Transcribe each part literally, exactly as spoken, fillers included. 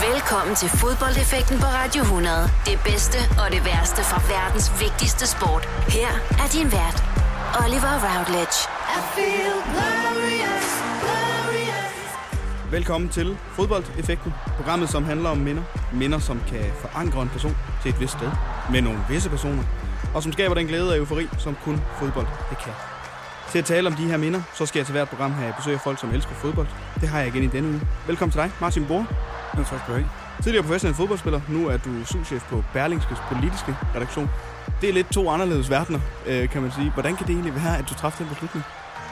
Velkommen til Fodboldeffekten på Radio hundrede. Det bedste og det værste fra verdens vigtigste sport. Her er din vært, Oliver Routledge. I feel glorious, glorious. Velkommen til Fodboldeffekten, programmet som handler om minder. Minder, som kan forankre en person til et vist sted med nogle visse personer, og som skaber den glæde og eufori, som kun fodbold det kan. Til at tale om de her minder, så skal jeg til hvert program have besøg af folk, som elsker fodbold. Det har jeg igen i denne uge. Velkommen til dig, Martin Borre. Ja, tak skal du have. Tidligere professionel fodboldspiller, nu er du souschef på Berlingskes politiske redaktion. Det er lidt to anderledes verdener, kan man sige. Hvordan kan det egentlig være, at du træffede den beslutning?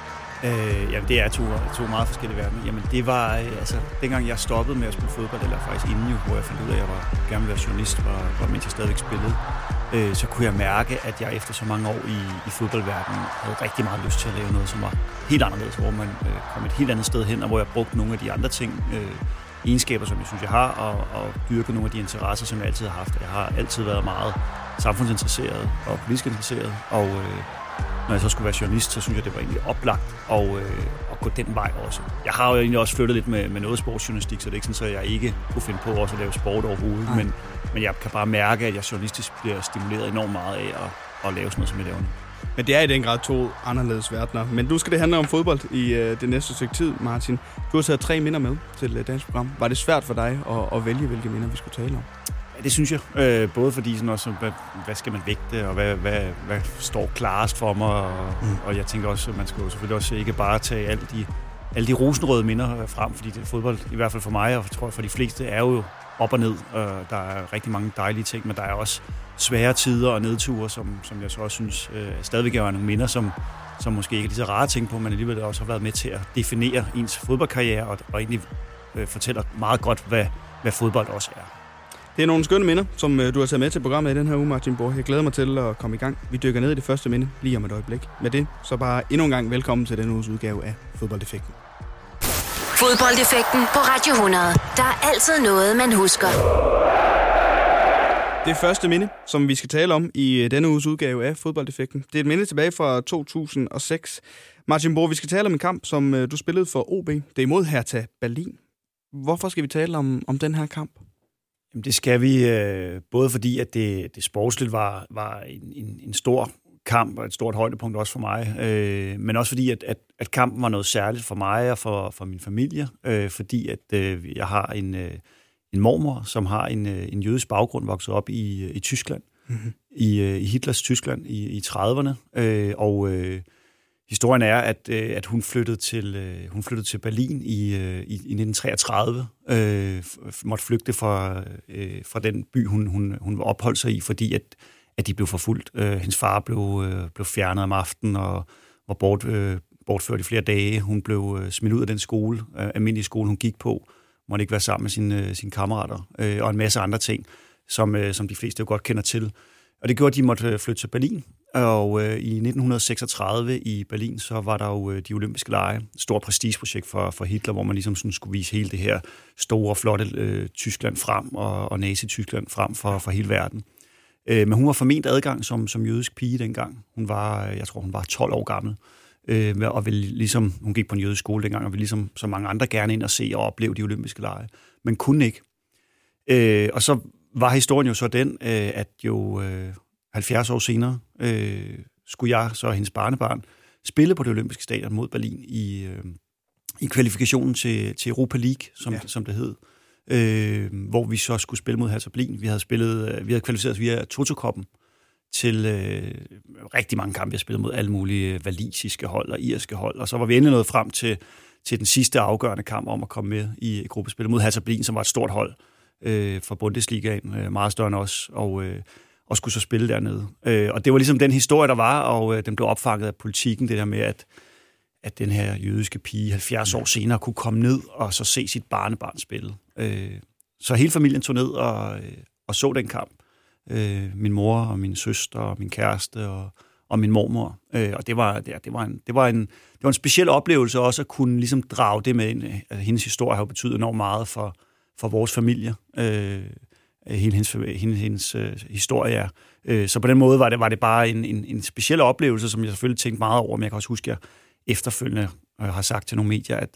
Øh, jamen, det er to, to meget forskellige verdener. Jamen, det var, altså, dengang jeg stoppede med at spille fodbold, eller faktisk inden jo, hvor jeg fandt ud af, at jeg var, gerne ville være journalist, var, var mens jeg stadigvæk spillede, øh, så kunne jeg mærke, at jeg efter så mange år i, i fodboldverdenen havde rigtig meget lyst til at lave noget, som var helt anderledes, hvor man øh, kom et helt andet sted hen, og hvor jeg brugte nogle af de andre ting, øh, egenskaber, som jeg synes, jeg har, og, og dyrke nogle af de interesser, som jeg altid har haft. Jeg har altid været meget samfundsinteresseret og politisk interesseret, og øh, når jeg så skulle være journalist, så synes jeg, det var egentlig oplagt at, øh, at gå den vej også. Jeg har jo egentlig også flyttet lidt med, med noget sportsjournalistik, så det er ikke sådan, at jeg ikke kunne finde på også at lave sport overhovedet, men, men jeg kan bare mærke, at jeg journalistisk bliver stimuleret enormt meget af at, at lave sådan noget, som jeg laver nu. Men det er i den grad to anderledes verdener. Men nu skal det handle om fodbold i øh, det næste stykke tid, Martin. Du har taget tre minder med til øh, dagens program. Var det svært for dig at, at vælge, hvilke minder vi skulle tale om? Ja, det synes jeg. Øh, både fordi sådan også, hvad, hvad skal man vægte, og hvad, hvad, hvad står klarest for mig. Og, mm. og jeg tænker også, at man skal jo selvfølgelig også ikke bare tage alle de, alle de rosenrøde minder frem, fordi det, fodbold, i hvert fald for mig, og tror jeg for de fleste, er jo op og ned. Der er rigtig mange dejlige ting, men der er også svære tider og nedture, som, som jeg så også synes øh, stadigvæk er nogle minder, som, som måske ikke er lige så rare ting på, men alligevel også har været med til at definere ens fodboldkarriere, og, og egentlig øh, fortæller meget godt, hvad, hvad fodbold også er. Det er nogle skønne minder, som øh, du har taget med til programmet i den her uge, Martin Borre. Jeg glæder mig til at komme i gang. Vi dykker ned i det første minde lige om et øjeblik. Med det, så bare endnu en gang velkommen til denne uges udgave af Fodboldeffekten. Fodboldeffekten på Radio hundrede. Der er altid noget, man husker. Det første minde, som vi skal tale om i denne uges udgave af Fodboldeffekten, det er et minde tilbage fra to tusind og seks. Martin Borre, vi skal tale om en kamp, som du spillede for O B. Det er imod Hertha Berlin. Hvorfor skal vi tale om, om den her kamp? Jamen, det skal vi, øh, både fordi, at det, det sportsligt var, var en, en, en stor kamp og et stort højdepunkt også for mig, øh, men også fordi, at, at, at kampen var noget særligt for mig og for, for min familie, øh, fordi at øh, jeg har en, øh, en mormor, som har en, øh, en jødisk baggrund, vokset op i, i Tyskland, mm-hmm. i, øh, i Hitlers Tyskland i, i trediverne, øh, og øh, historien er, at, øh, at hun, flyttede til, øh, hun flyttede til Berlin i, øh, i, i nitten treogtredive, øh, måtte flygte fra, øh, fra den by, hun, hun, hun opholdt sig i, fordi at at de blev forfulgt. Øh, hendes far blev, øh, blev fjernet om aftenen og var bort, øh, bortført i flere dage. Hun blev øh, smidt ud af den skole, øh, almindelige skole, hun gik på. Måtte ikke være sammen med sine, sine kammerater. Øh, og en masse andre ting, som, øh, som de fleste jo godt kender til. Og det gjorde, at de måtte flytte til Berlin. Og øh, i nitten seksogtredive i Berlin, så var der jo øh, de olympiske lege. Et stort prestigeprojekt for, for Hitler, hvor man ligesom sådan skulle vise hele det her store, flotte øh, Tyskland frem, og, og Nazi-Tyskland frem for, for hele verden. Men hun var forment adgang som, som jødisk pige dengang. Hun var, jeg tror, hun var tolv år gammel. Øh, og ville ligesom, hun gik på en jødisk skole dengang, og ville ligesom så mange andre gerne ind og se og opleve de olympiske lege. Men kunne ikke. Øh, og så var historien jo så den, øh, at jo øh, halvfjerds år senere øh, skulle jeg, så hendes barnebarn, spille på det olympiske stadion mod Berlin i, øh, i kvalifikationen til, til Europa League, som, ja. som det hed. Øh, hvor vi så skulle spille mod Hertha Berlin. Vi havde spillet, vi havde kvalificeret os via Toto-koppen til øh, rigtig mange kampe. Vi havde spillet mod alle mulige walisiske hold og irske hold, og så var vi endelig nået frem til, til den sidste afgørende kamp om at komme med i gruppespillet mod Hertha Berlin, som var et stort hold øh, fra Bundesligaen, øh, meget større end os, og, øh, og skulle så spille dernede. Øh, og det var ligesom den historie, der var, og øh, den blev opfanget af politikken, det der med, at at den her jødiske pige halvfjerds år senere kunne komme ned og så se sit barnebarn spille. Øh, så hele familien tog ned og, øh, og så den kamp. Øh, min mor og min søster og min kæreste og, og min mormor. Øh, og det var, det, det, var en, det, var en, det var en speciel oplevelse også at kunne ligesom drage det med ind. Altså, hendes historie har jo betydet enormt meget for, for vores familie. Øh, hele hendes, hele hendes øh, historie er. Øh, så på den måde var det, var det bare en, en, en speciel oplevelse, som jeg selvfølgelig tænkte meget over, men jeg kan også huske, at jeg efterfølgende har sagt til nogle medier, at,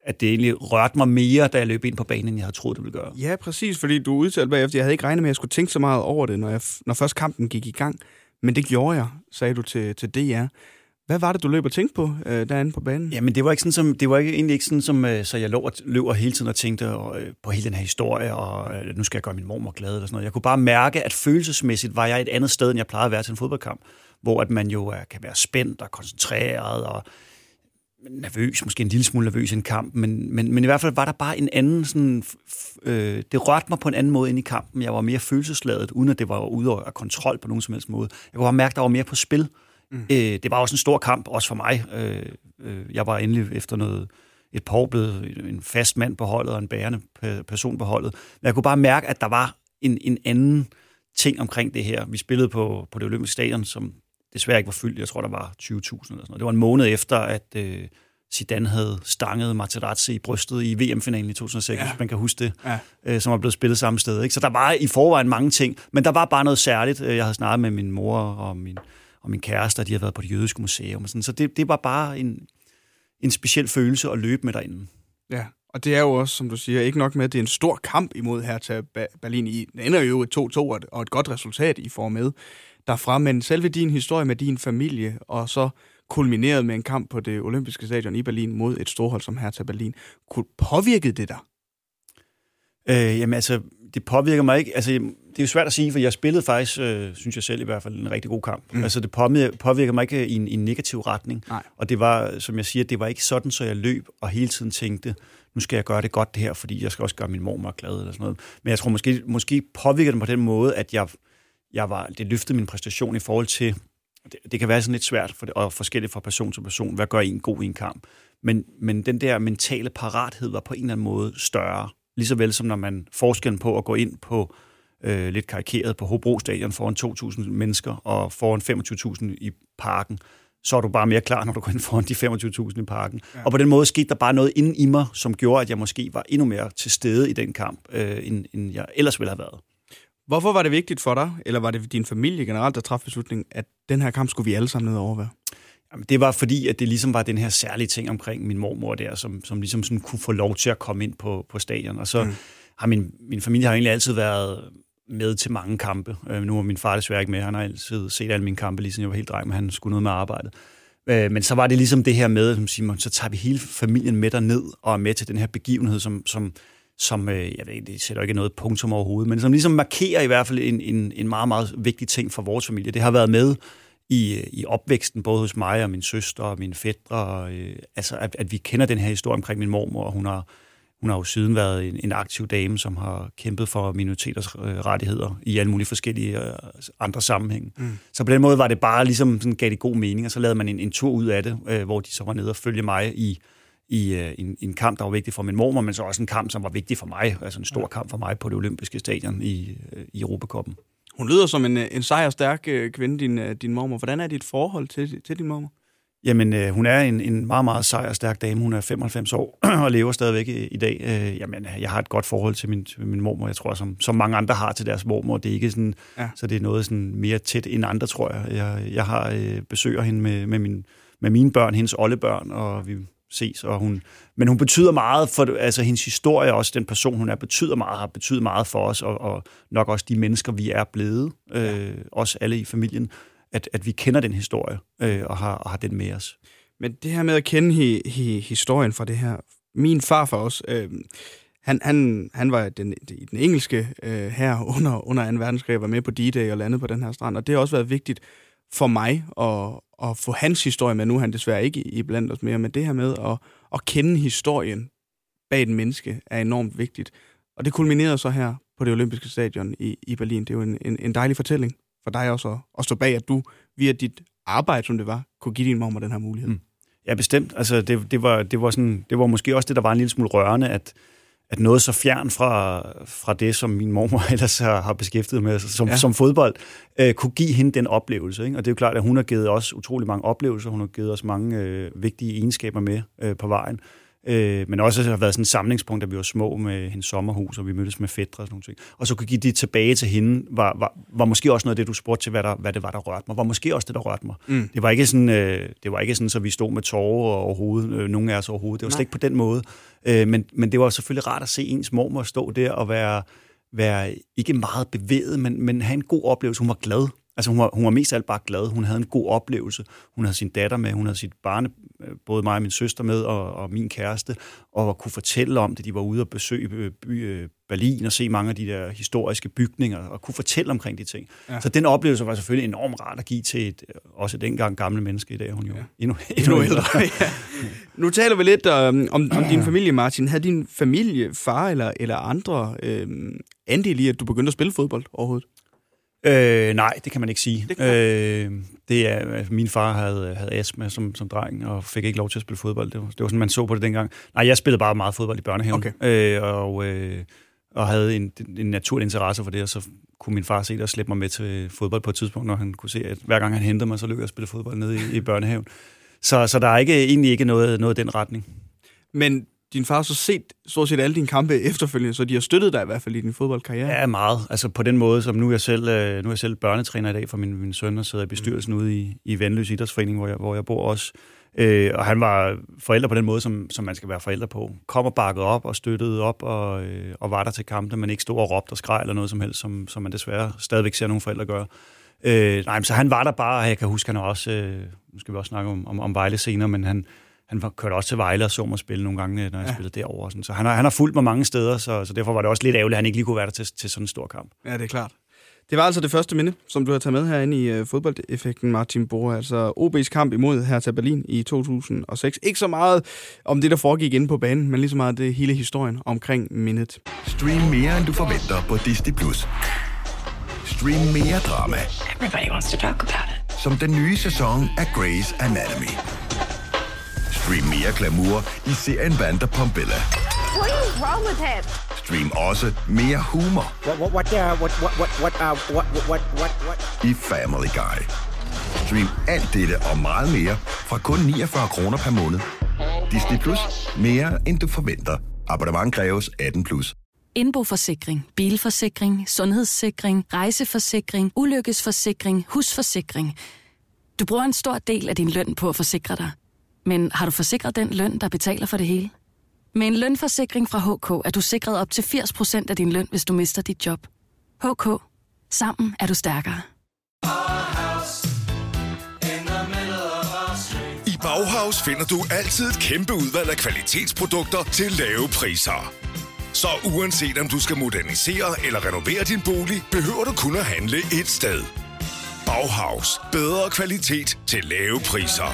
at det egentlig rørte mig mere, da jeg løb ind på banen, end jeg havde troet, det ville gøre. Ja, præcis, fordi du udtalte bagefter, jeg havde ikke regnet med, at jeg skulle tænke så meget over det, når, jeg, når først kampen gik i gang. Men det gjorde jeg, sagde du til, til D R. Hvad var det, du løb og tænkte på øh, derinde på banen? Jamen, det var ikke sådan, som det var ikke, egentlig ikke sådan, som øh, så jeg lå og løb hele tiden og tænkte øh, på hele den her historie, og øh, nu skal jeg gøre min mormor glad eller sådan noget. Jeg kunne bare mærke, at følelsesmæssigt var jeg et andet sted, end jeg plejede at være til en fodboldkamp, hvor at man jo øh, kan være spændt og koncentreret og nervøs, måske en lille smule nervøs i en kamp, men, men, men i hvert fald var der bare en anden sådan, øh, det rørte mig på en anden måde ind i kampen. Jeg var mere følelsesladet, uden at det var ude af kontrol på nogen som helst måde. Jeg kunne bare mærke, at der var mere på spil. Mm. Øh, det var også en stor kamp, også for mig. Øh, øh, jeg var endelig efter noget, et par år blevet en fast mand på holdet og en bærende person på holdet. Men jeg kunne bare mærke, at der var en, en anden ting omkring det her. Vi spillede på, på det olympiske stadion, som desværre ikke var fyldt. Jeg tror, der var tyve tusind eller sådan noget. Det var en måned efter, at øh, Zidane havde stanget Materazzi i brystet i V M-finalen i to tusind og seks, ja. Hvis man kan huske det, ja. øh, som var blevet spillet samme sted. Ikke? Så der var i forvejen mange ting, men der var bare noget særligt. Jeg havde snakket med min mor og min, og min kæreste, og de havde været på det jødiske museum. Og sådan. Så det, det var bare en, en speciel følelse at løbe med derinde. Ja, og det er jo også, som du siger, ikke nok med, at det er en stor kamp imod Hertha Berlin. I det ender jo et to to og et godt resultat, I får med derfra, men selve din historie med din familie, og så kulmineret med en kamp på det olympiske stadion i Berlin mod et storhold som Hertha Berlin, kunne påvirke det der? Øh, jamen altså, det påvirker mig ikke. Altså, det er jo svært at sige, for jeg spillede faktisk, øh, synes jeg selv i hvert fald, en rigtig god kamp. Mm. Altså, det påvirker mig ikke i en, i en negativ retning. Nej. Og det var, som jeg siger, det var ikke sådan, så jeg løb og hele tiden tænkte, nu skal jeg gøre det godt det her, fordi jeg skal også gøre min mormor glad eller sådan noget. Men jeg tror måske, måske påvirker det på den måde, at jeg Jeg var, det løftede min præstation i forhold til, det, det kan være sådan lidt svært for det, og forskelligt fra person til person, hvad gør en god i en kamp. Men, men den der mentale parathed var på en eller anden måde større. Lige så vel som når man forskellen på at gå ind på, øh, lidt karikeret, på Hobro Stadion foran to tusind mennesker og foran femogtyve tusind i parken, så er du bare mere klar, når du går ind foran de femogtyve tusind i parken. Ja. Og på den måde skete der bare noget inden i mig, som gjorde, at jeg måske var endnu mere til stede i den kamp, øh, end, end jeg ellers ville have været. Hvorfor var det vigtigt for dig, eller var det din familie generelt, der træffede beslutningen, at den her kamp skulle vi alle sammen ned og overvære? Jamen, det var fordi, at det ligesom var den her særlige ting omkring min mormor der, som, som ligesom sådan kunne få lov til at komme ind på, på stadion. Og så mm. har min, min familie har egentlig altid været med til mange kampe. Øh, nu er min far desværre ikke med. Han har altid set alle mine kampe, ligesom jeg var helt dreng, men han skulle noget med arbejdet. Øh, men så var det ligesom det her med, som Simon, så tager vi hele familien med derned og er med til den her begivenhed, som... som som, øh, jeg ved ikke, det sætter ikke noget punktum overhovedet, men som ligesom markerer i hvert fald en, en, en meget, meget vigtig ting for vores familie. Det har været med i, i opvæksten, både hos mig og min søster og mine fætre, og, øh, altså at, at vi kender den her historie omkring min mormor, og hun har, hun har jo siden været en, en aktiv dame, som har kæmpet for minoriteters øh, rettigheder i alle mulige forskellige øh, andre sammenhænge. Mm. Så på den måde var det bare ligesom, sådan, gav det god mening, og så lavede man en, en tur ud af det, øh, hvor de så var nede og følge mig i i en, en kamp, der var vigtig for min mormor, men så også en kamp, som var vigtig for mig, altså en stor kamp for mig på det olympiske stadion i, i Europacuppen. Hun lyder som en, en sejrstærk kvinde, din, din mormor. Hvordan er dit forhold til, til din mormor? Jamen, øh, hun er en, en meget, meget sejrstærk dame. Hun er femoghalvfems år og lever stadigvæk i, i dag. Øh, jamen, jeg har et godt forhold til min, til min mormor, jeg tror, som, som mange andre har til deres mormor. Det er ikke sådan, ja. Så det er noget sådan mere tæt end andre, tror jeg. Jeg, jeg har øh, besøger hende med, med, min, med mine børn, hendes oldebørn, og vi ses, og hun, men hun betyder meget for, altså hendes historie, også den person, hun er, betyder meget, har betydet meget for os, og, og nok også de mennesker, vi er blevet, øh, ja. Også alle i familien, at, at vi kender den historie, øh, og, har, og har den med os. Men det her med at kende hi, hi, historien fra det her, min farfar også, øh, han, han, han var den, i den engelske øh, her under, under anden verdenskrig, var med på D-Day og landede på den her strand, og det har også været vigtigt for mig at, at få hans historie med. Nu er han desværre ikke i blandt os mere, men det her med at, at kende historien bag den menneske er enormt vigtigt. Og det kulminerede så her på det olympiske stadion i, i Berlin. Det er jo en, en, en dejlig fortælling for dig også at, at stå bag, at du via dit arbejde, som det var, kunne give din mormor den her mulighed. Mm. Ja, bestemt. Altså, det, det, var, det, var sådan, det var måske også det, der var en lille smule rørende, at at noget så fjern fra, fra det, som min mormor ellers har, har beskæftiget med som, ja. som fodbold, øh, kunne give hende den oplevelse. Ikke? Og det er jo klart, at hun har givet os utrolig mange oplevelser, hun har givet os mange øh, vigtige egenskaber med øh, på vejen. Øh, men også har været sådan et samlingspunkt, da vi var små med hendes sommerhus, og vi mødtes med fætre og sådan noget. Og så kunne give det tilbage til hende, var, var, var måske også noget af det, du spurgte til, hvad, der, hvad det var, der rørte mig. Var måske også det, der rørte mig. Mm. Det var ikke sådan, øh, det var ikke sådan, så vi stod med tårer overhovedet, øh, nogen af os overhovedet. Det var slet ikke på den måde. Øh, men, men det var selvfølgelig rart at se ens mormor stå der og være, være ikke meget bevæget, men, men have en god oplevelse. Hun var glad. Altså hun var, hun var mest af alt bare glad. Hun havde en god oplevelse. Hun havde sin datter med, hun havde sit barne, både mig og min søster med, og, og min kæreste, og kunne fortælle om det. De var ude og besøge by, Berlin og se mange af de der historiske bygninger, og kunne fortælle omkring de ting. Ja. Så den oplevelse var selvfølgelig enormt rart at give til et, også dengang gamle menneske. I dag hun jo ja. endnu, endnu ældre. Ja. Nu taler vi lidt um, om, om din familie, Martin. Havde din familie, far eller, eller andre øh, andel i, at du begyndte at spille fodbold overhovedet? Øh, nej, det kan man ikke sige. Det, øh, det er, altså, min far havde, havde astma som, som dreng, og fik ikke lov til at spille fodbold. Det var, det var sådan, man så på det dengang. Nej, jeg spillede bare meget fodbold i børnehaven, okay. øh, og, øh, og havde en, en naturlig interesse for det, og så kunne min far se det og slæbe mig med til fodbold på et tidspunkt, når han kunne se, at hver gang han hentede mig, så lykkedes jeg at spille fodbold nede i, i børnehaven. Så, så der er ikke, egentlig ikke noget, noget i den retning. Men din far har så set stort set alle dine kampe efterfølgende, så de har støttet dig i hvert fald i din fodboldkarriere. Ja, meget. Altså på den måde, som nu er jeg selv, nu er jeg selv børnetræner i dag for min, min søn, og sidder i bestyrelsen mm. ude i, i Vandløs Idrætsforening, hvor jeg, hvor jeg bor også. Øh, og han var forældre på den måde, som, som man skal være forældre på. Kom og bakkede op og støttede op og, øh, og var der til kampene, men ikke stod og råbte og skreg eller noget som helst, som, som man desværre stadigvæk ser nogle forældre gøre. Øh, nej, så han var der bare, og jeg kan huske, han også, øh, nu skal vi også snakke om, om, om Vejle senere, men han Han var kørt også til Vejle og så mig spille nogle gange, når jeg ja. spillede derovre. Sådan. Så han har, han har fulgt mig mange steder, så, så derfor var det også lidt ærgerligt, at han ikke lige kunne være der til, til sådan en stor kamp. Ja, det er klart. Det var altså det første minde, som du har taget med herinde i uh, fodboldeffekten, Martin Borre. Altså O B's kamp imod Hertha Berlin i to tusind og seks. Ikke så meget om det, der foregik inde på banen, men lige så meget det hele historien omkring mindet. Stream mere, end du forventer på Disney plus. Stream mere drama. Everybody wants to talk about it. Som den nye sæson af Grey's Anatomy. Stream mere glamour i serien Vanda Pombilla. What is wrong with him? Stream også mere humor. What what what uh, what what what what uh, what what what what i Family Guy. Stream alt dette og meget mere fra kun niogfyrre kroner per måned. Disney Plus. Mere end du forventer. Abonnement kræves atten plus. Indboforsikring, bilforsikring, sundhedssikring, rejseforsikring, ulykkesforsikring, husforsikring. Du bruger en stor del af din løn på at forsikre dig. Men har du forsikret den løn, der betaler for det hele? Med en lønforsikring fra H K er du sikret op til firs procent af din løn, hvis du mister dit job. H K. Sammen er du stærkere. I Bauhaus finder du altid et kæmpe udvalg af kvalitetsprodukter til lave priser. Så uanset om du skal modernisere eller renovere din bolig, behøver du kun at handle et sted. Bauhaus. Bedre kvalitet til lave priser.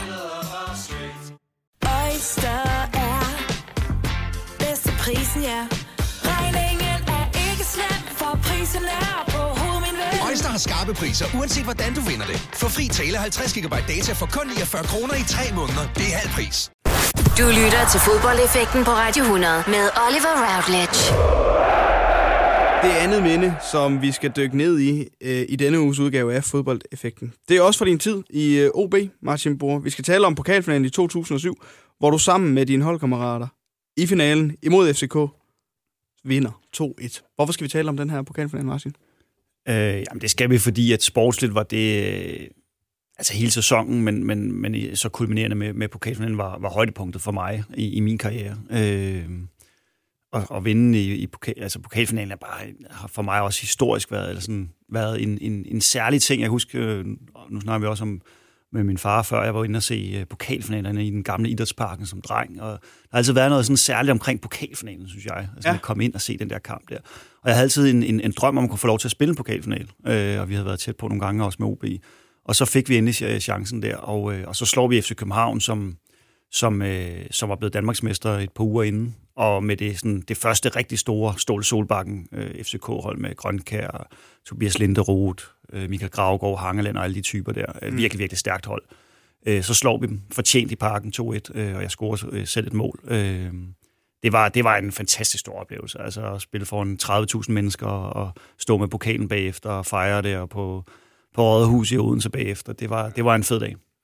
Oyster er bedst til prisen, ja. Regningen er ikke slem, for prisen er på hovedet, min ven. Oyster har skarpe priser, uanset hvordan du vinder det. Få fri tale halvtreds gigabyte data for kun niogfyrre kroner i tre måneder. Det er halv pris. Du lytter til fodboldeffekten på Radio hundrede med Oliver Routledge. Det andet minde, som vi skal dykke ned i øh, i denne uges udgave af fodboldeffekten. Det er også for din tid i øh, O B, Martin Borre. Vi skal tale om pokalfinalen i to tusind og syv, hvor du sammen med dine holdkammerater i finalen imod F C K vinder to et. Hvorfor skal vi tale om den her pokalfinal, Martin? Øh, jamen det skal vi, fordi at sportsligt var det øh, altså hele sæsonen, men, men, men så kulminerende med, med pokalfinalen var, var højdepunktet for mig i, i min karriere. Øh, og, og vinde i, i pokal, altså pokalfinalen er bare, har for mig også historisk været, eller sådan, været en, en, en særlig ting. Jeg husker, nu snakker vi også om med min far før, jeg var inde og se pokalfinalerne i den gamle idrætsparken som dreng, og der har altid været noget sådan særligt omkring pokalfinalen, synes jeg. Altså ja. At komme ind og se den der kamp der. Og jeg havde altid en, en, en drøm om at kunne få lov til at spille en pokalfinal, øh, og vi havde været tæt på nogle gange også med O B. Og så fik vi endelig chancen der, og, øh, og så slår vi F C København, som, som, øh, som var blevet Danmarksmester et par uger inden, og med det, sådan, det første rigtig store Ståle Solbakken øh, F C K-hold med Grønkær, Tobias Linderoth, øh, Michael Gravgaard, Hangeland og alle de typer der. Mm. Virkelig, virkelig stærkt hold. Øh, så slår vi dem fortjent i parken to et, øh, og jeg scorer øh, selv et mål. Øh, det, var, det var en fantastisk stor oplevelse. Altså at spille foran tredive tusind mennesker og stå med pokalen bagefter og fejre det, og på, på Rådhus i Odense bagefter. Det var, det var en fed dag.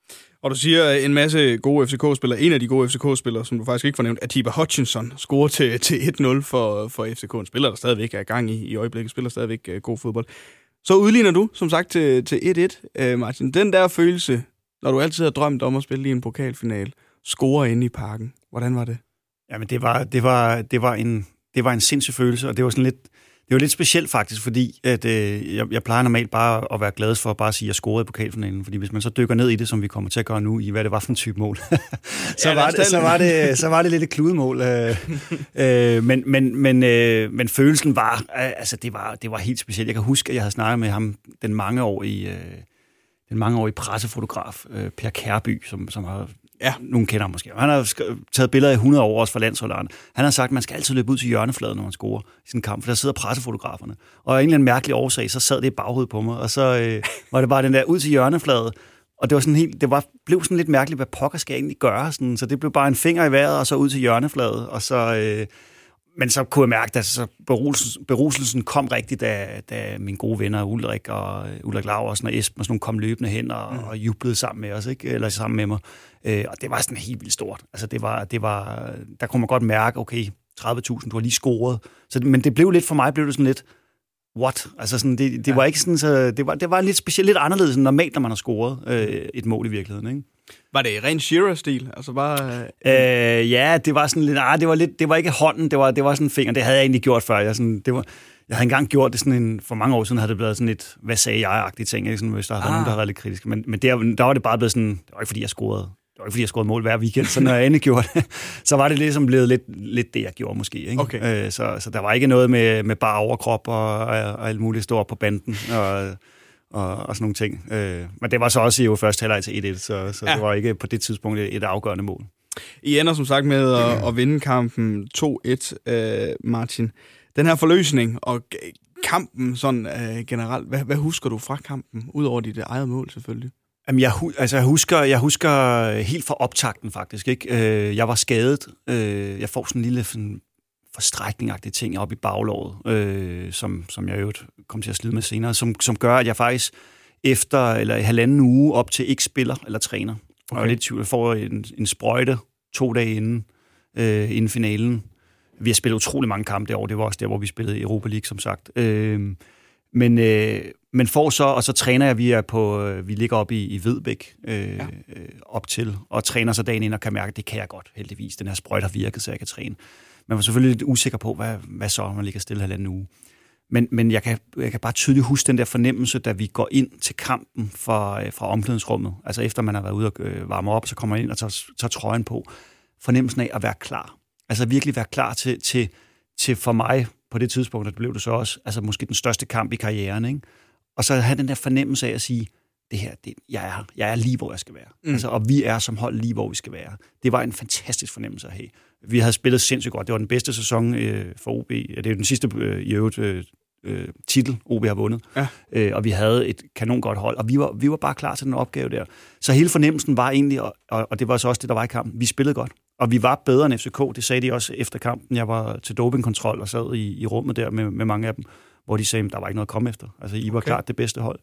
Og du siger en masse gode F C K-spillere. En af de gode F C K-spillere, som du faktisk ikke får nævnt, Atiba Hutchinson, scorer til, til et nul for, for F C K. En spiller, der stadigvæk er i gang i, i øjeblikket, spiller stadigvæk uh, god fodbold. Så udligner du, som sagt, til, til et et, uh, Martin. Den der følelse, når du altid har drømt om at spille i en pokalfinale, score inde i Parken. Hvordan var det? Jamen, det var, det var, det var, en, det var en sindssyg følelse, og det var sådan lidt... Det var lidt specielt faktisk, fordi at, øh, jeg, jeg plejer normalt bare at være glad for at bare sige, at jeg scorede i pokalfinalen. Fordi hvis man så dykker ned i det, som vi kommer til at gøre nu, i hvad det var for en type mål, så, ja, var det, så, var det, så var det lidt et kludemål. Øh, øh, men, men, men, øh, men følelsen var, altså det var, det var helt specielt. Jeg kan huske, at jeg havde snakket med ham den mangeårige, øh, den mangeårige pressefotograf, øh, Per Kærby, som, som har... Ja, nogen kender ham måske. Han har taget billeder i hundrede år også fra landsholderen. Han har sagt, at man skal altid løbe ud til hjørnefladen, når man scorer i sådan en kamp, for der sidder pressefotograferne. Og af en eller anden mærkelig årsag, så sad det i baghovedet på mig, og så øh, var det bare den der ud til hjørnefladen. Og det var sådan helt, det var, blev sådan lidt mærkeligt, hvad pokker skal jeg egentlig gøre? Sådan, så det blev bare en finger i vejret, og så ud til hjørnefladen, og så... Øh, Men så kunne jeg mærke, at så beruselsen, beruselsen kom rigtigt, da, da mine gode venner Ulrik og Ulrik Laursen og Esben og sådan nogle kom løbende hen og, mm. og jublede sammen med os, ikke? Eller sammen med mig. Øh, og det var sådan helt vildt stort. Altså det var, det var, der kunne man godt mærke, okay, tredive tusind, du har lige scoret. Så, men det blev lidt for mig, blev det sådan lidt, what? Altså sådan, det, det ja. var ikke sådan, så det var, det var lidt specielt, lidt anderledes end normalt, når man har scoret øh, et mål i virkeligheden, ikke? Var det ren Shearer-stil? Altså bare... Øh, ja, det var sådan lidt... Ah, det var lidt... Det var ikke hånden, det var, det var sådan en finger. Det havde jeg egentlig gjort før. Jeg, sådan, det var, jeg havde engang gjort det sådan en... For mange år siden havde det blevet sådan et... Hvad sagde jeg-agtige ting, ikke? Sådan, hvis der havde ah. nogen, der havde været lidt kritisk. Men, men der, der var det bare blevet sådan... Det var ikke, fordi jeg scorede... Det var ikke, fordi jeg scorede mål hver weekend. Så når jeg endelig gjorde det, så var det ligesom blevet lidt, lidt det, jeg gjorde måske. Ikke? Okay. Øh, så, så der var ikke noget med, med bare overkrop og, og, og alt muligt stå op på banden og... Og, og sådan nogle ting. Øh, men det var så også jo først halvleg til et et, så, så ja. det var ikke på det tidspunkt et afgørende mål. I ender som sagt med at, at vinde kampen to et, øh, Martin. Den her forløsning og kampen sådan øh, generelt, hvad, hvad husker du fra kampen, udover dit eget mål selvfølgelig? Jamen, jeg, altså, jeg, husker, jeg husker helt fra optakten faktisk. Ikke? Øh, jeg var skadet. Øh, jeg får sådan en lille... Sådan, forstrækningagtige ting op i baglåret, øh, som, som jeg jo kom til at slide med senere, som, som gør, at jeg faktisk efter eller halvanden uge op til ikke spiller eller træner. Okay. Og lidt jeg får en, en sprøjte to dage inden, øh, inden finalen. Vi har spillet utrolig mange kampe derovre. Det var også der, hvor vi spillede Europa League, som sagt. Øh, men, øh, men får så, og så træner jeg, vi er på, vi ligger oppe i, i Vedbæk øh, ja. op til, og træner så dagen ind og kan mærke, at det kan jeg godt, heldigvis. Den her sprøjte har virket, så jeg kan træne. Man var selvfølgelig lidt usikker på, hvad, hvad så, man ligger stille halvanden uge. Men, men jeg, kan, jeg kan bare tydeligt huske den der fornemmelse, da vi går ind til kampen fra, fra omklædningsrummet. Altså efter man har været ude og øh, varme op, så kommer man ind og tager, tager trøjen på. Fornemmelsen af at være klar. Altså virkelig være klar til, til, til for mig, på det tidspunkt, det blev det så også, altså måske den største kamp i karrieren, ikke? Og så have den der fornemmelse af at sige, det her, det, jeg, er, jeg er lige, hvor jeg skal være. Mm. Altså, og vi er som hold lige, hvor vi skal være. Det var en fantastisk fornemmelse at have. Vi havde spillet sindssygt godt. Det var den bedste sæson øh, for O B. Det er jo den sidste øh, i øvrigt øh, øh, titel, O B har vundet. Ja. Øh, og vi havde et kanon godt hold, og vi var, vi var bare klar til den opgave der. Så hele fornemmelsen var egentlig, og, og det var så også det, der var i kampen, vi spillede godt. Og vi var bedre end F C K. Det sagde de også efter kampen. Jeg var til dopingkontrol og sad i, i rummet der med, med mange af dem, hvor de sagde, at der var ikke noget at komme efter. Altså, I var okay. klart det bedste hold.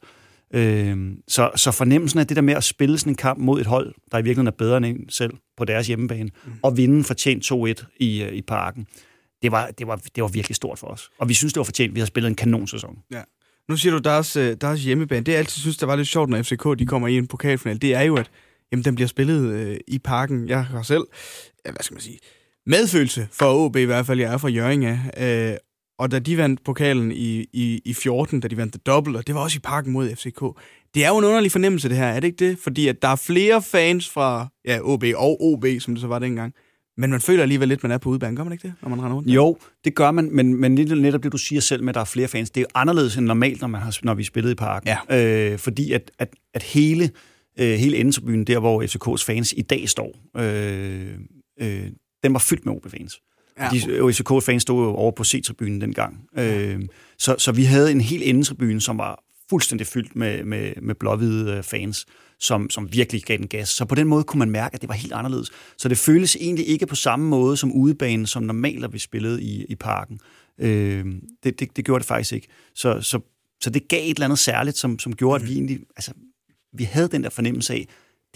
Øh, så, så fornemmelsen af det der med at spille sådan en kamp mod et hold, der i virkeligheden er bedre end en selv på deres hjemmebane, mm. og vinde fortjent to et i, i Parken, det var, det, var, det var virkelig stort for os. Og vi synes, det var fortjent. Vi har spillet en kanonsæson. Ja. Nu siger du, deres, deres hjemmebane. Det jeg altid synes, der var lidt sjovt, når F C K de kommer i en pokalfinal, det er jo, at jamen, den bliver spillet øh, i Parken. Jeg har selv, hvad skal man sige, medfølelse for O B i hvert fald. Jeg er fra Hjørring af. Øh, Og da de vandt pokalen i, i, i fjorten, da de vandt det dobbelt, og det var også i Parken mod F C K. Det er jo en underlig fornemmelse, det her, er det ikke det? Fordi at der er flere fans fra ja, O B og O B, som det så var dengang. Men man føler alligevel lidt, man er på udebane. Gør man ikke det, når man render rundt? Jo, det gør man, men, men netop det, du siger selv med, at der er flere fans, det er anderledes end normalt, når, man har, når vi spillede i Parken. Ja. Øh, fordi at, at, at hele, øh, hele endetribunen, der hvor F C K's fans i dag står, øh, øh, den var fyldt med O B-fans. Ja. De F C K-fans stod jo over på C-tribunen dengang. Ja. Øh, så, så vi havde en hel endetribune, som var fuldstændig fyldt med, med, med blåhvide fans, som, som virkelig gav den gas. Så på den måde kunne man mærke, at det var helt anderledes. Så det føles egentlig ikke på samme måde som udebanen, som normalt, at vi spillede i, i Parken. Øh, det, det, det gjorde det faktisk ikke. Så, så, så det gav et eller andet særligt, som, som gjorde, at vi egentlig... Altså, vi havde den der fornemmelse af, det her,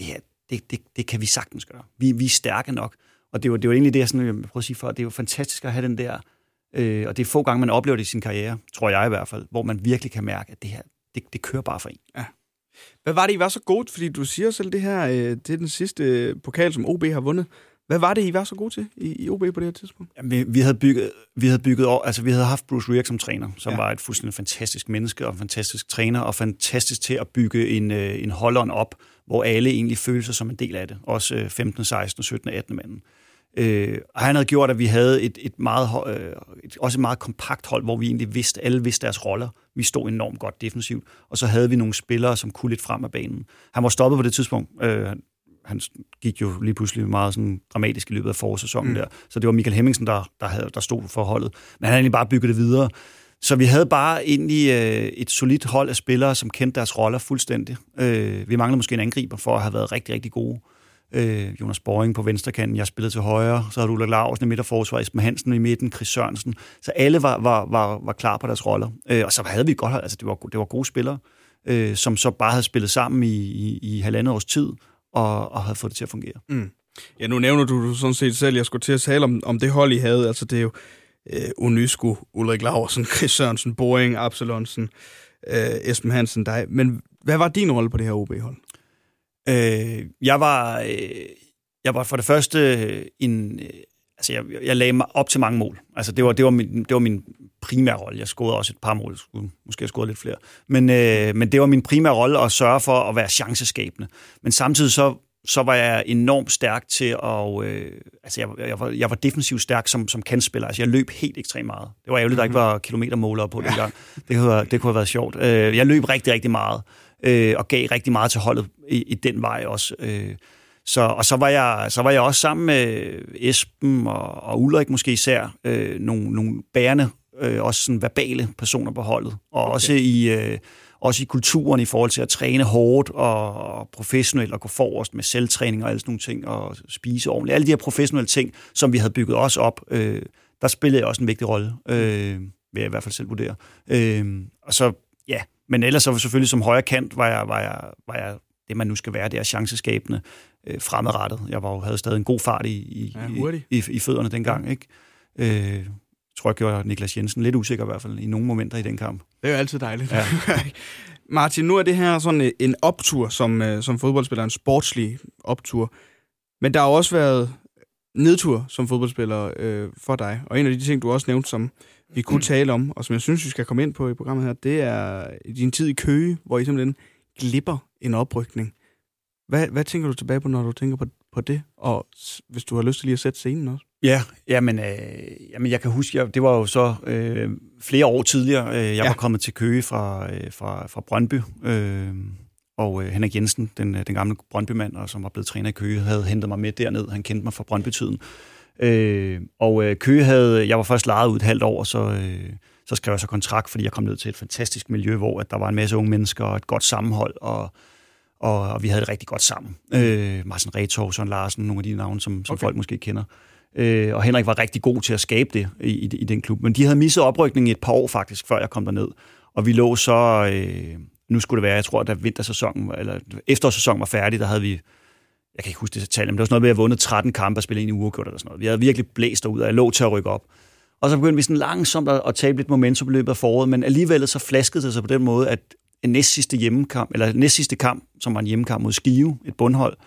det, det, det kan vi sagtens gøre. Vi, vi er stærke nok. Og det var, det var egentlig det, jeg, sådan, jeg prøver at sige for, det er jo fantastisk at have den der, øh, og det er få gange, man oplever det i sin karriere, tror jeg i hvert fald, hvor man virkelig kan mærke, at det her, det, det kører bare for en. Ja. Hvad var det, I var så gode? Fordi du siger selv det her, øh, det er den sidste pokal, som O B har vundet. Hvad var det, I var så gode til i, i O B på det her tidspunkt? Jamen, vi, vi havde bygget, vi havde bygget over, altså vi havde haft Bruce Rierk som træner, som ja. var et fuldstændig fantastisk menneske og en fantastisk træner, og fantastisk til at bygge en, en holderen op, hvor alle egentlig følte sig som en del af det. Også femten, seksten, sytten, atten manden. Øh, og han havde gjort, at vi havde et, et meget, øh, et, også et meget kompakt hold, hvor vi egentlig vidste, alle vidste deres roller. Vi stod enormt godt defensivt, og så havde vi nogle spillere, som kunne lidt frem af banen. Han var stoppet på det tidspunkt. Øh, han gik jo lige pludselig meget sådan dramatisk i løbet af forårssæsonen mm. der. Så det var Michael Hemmingsen, der, der, havde, der stod for holdet. Men han havde egentlig bare bygget det videre. Så vi havde bare egentlig øh, et solidt hold af spillere, som kendte deres roller fuldstændig. Øh, vi manglede måske en angriber for at have været rigtig, rigtig gode. Øh, Jonas Boring på venstrekanten, jeg spillede til højre, så havde Ulrik Larsen i midterforsvar, Esben Hansen i midten, Chris Sørensen. Så alle var, var, var, var klar på deres roller. Øh, og så havde vi et godt hold, altså det var, det var gode spillere, øh, som så bare havde spillet sammen i, i, i halvandet års tid, og, og havde fået det til at fungere. Mm. Ja, nu nævner du sådan set selv, jeg skulle til at tale om, om det hold, I havde. Altså det er jo øh, Onysku, Ulrik Larsen, Chris Sørensen, Boring, Absalonsen, øh, Esben Hansen, dig. Men hvad var din rolle på det her O B-hold? Øh, jeg var øh, jeg var for det første en øh, altså jeg, jeg lagde mig op til mange mål. Altså det var det var min det var min primære rolle. Jeg scorede også et par mål, jeg skulle, måske jeg scorede lidt flere. Men øh, men det var min primære rolle at sørge for at være chanceskabende. Men samtidig så så var jeg enormt stærk til at øh, altså jeg, jeg var jeg var defensivt stærk som som kantspiller. Altså jeg løb helt ekstremt meget. Det var ærgerligt, der ikke var kilometermålere på dengang. Det kunne det kunne have været sjovt. Øh, jeg løb rigtig rigtig meget. Øh, og gav rigtig meget til holdet i, i den vej også. Øh, så, og så var, jeg, så var jeg også sammen med Esben og, og Ulrik måske især, øh, nogle, nogle bærende, øh, også sådan verbale personer på holdet. Og okay. også, i, øh, også i kulturen i forhold til at træne hårdt og, og professionelt og gå forrest med selvtræning og alle sådan nogle ting, og spise ordentligt. Alle de her professionelle ting, som vi havde bygget os op, øh, der spillede jeg også en vigtig rolle, øh, vil jeg i hvert fald selv vurdere. Øh, og så, ja... Men ellers så selvfølgelig som højre kant var jeg, var jeg, var jeg det, man nu skal være, det er chanceskabende øh, fremadrettet. Jeg var jo, havde stadig en god fart i, i, ja, i, i, i fødderne dengang. Ikke? Øh, tror jeg gjorde Niklas Jensen lidt usikker i hvert fald i nogle momenter i den kamp. Det er jo altid dejligt. Ja. Martin, nu er det her sådan en optur som, som fodboldspiller, en sportslig optur. Men der har også været nedtur som fodboldspiller øh, for dig. Og en af de ting, du også nævnte, som vi kunne tale om, og som jeg synes, vi skal komme ind på i programmet her, det er din tid i Køge, hvor I simpelthen glipper en oprykning. Hvad, hvad tænker du tilbage på, når du tænker på, på det? Og hvis du har lyst til lige at sætte scenen også? Ja, jamen, øh, jamen jeg kan huske, jeg, det var jo så øh, flere år tidligere. Øh, jeg ja. var kommet til Køge fra, øh, fra, fra Brøndby, øh, og øh, Henrik Jensen, den, den gamle Brøndby-mand, og som var blevet træner i Køge, havde hentet mig med derned. Han kendte mig fra Brøndby-tiden. Øh, og øh, Køge havde, jeg var først lejet ud et halvt år, så, øh, så skrev jeg så kontrakt, fordi jeg kom ned til et fantastisk miljø, hvor at der var en masse unge mennesker og et godt sammenhold, og, og, og vi havde det rigtig godt sammen. Øh, Martin Retov, Søren Larsen, nogle af de navne, som, som okay. folk måske kender. Øh, og Henrik var rigtig god til at skabe det i, i, i den klub. Men de havde misset oprykningen i et par år faktisk, før jeg kom derned. Og vi lå så, øh, nu skulle det være, jeg tror, da vintersæsonen, eller efterårssæsonen var færdig, der havde vi, jeg kan ikke huske det tal, men det var sådan noget med, at jeg vundet tretten kampe og spillet en i uafgjort eller sådan noget. Vi havde virkelig blæst derud, og jeg lå til at rykke op. Og så begyndte vi sådan langsomt at, at tabe lidt momentum i løbet af foråret, men alligevel så flaskede det sig på den måde, at en næst sidste hjemmekamp, eller næst sidste kamp, som var en hjemmekamp mod Skive, et bundhold,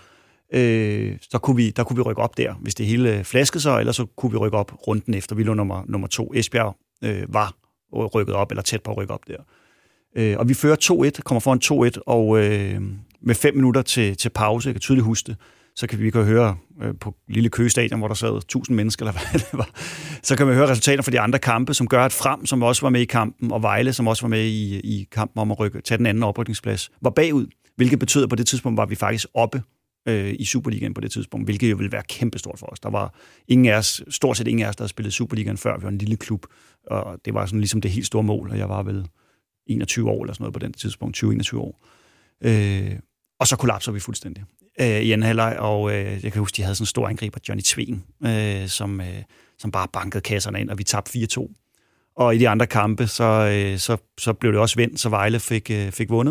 øh, så kunne vi, der kunne vi rykke op der, hvis det hele flaskede sig, eller så kunne vi rykke op runden efter. Vi lå nummer, nummer to. Esbjerg øh, var rykket op, eller tæt på at rykke op der. Øh, og vi fører to et, kommer foran to et, og øh, med fem minutter til, til pause, jeg kan tydeligt huske det, så kan vi, vi kan høre øh, på Lille Køge Stadion, hvor der sad tusind mennesker, eller hvad det var, så kan man høre resultater fra de andre kampe, som gør, at Frem, som også var med i kampen, og Vejle, som også var med i, i kampen om at rykke, tage den anden oprykningsplads, var bagud, hvilket betød, at på det tidspunkt var vi faktisk oppe øh, i Superligaen på det tidspunkt, hvilket jo ville være kæmpestort for os. Der var ingen af os, stort set ingen af os, der havde spillet Superligaen før, vi var en lille klub, og det var sådan ligesom det helt store mål, og jeg var vel enogtyve år eller sådan noget på den tidspunkt, tyve til enogtyve år. Øh, og så kollapser vi fuldstændig øh, i anden halvleg, og øh, jeg kan huske, de havde sådan en stor angriber, Johnny Tveen, øh, som, øh, som bare bankede kasserne ind, og vi tabte fire to. Og i de andre kampe, så, øh, så, så blev det også vendt, så Vejle fik, øh, fik vundet.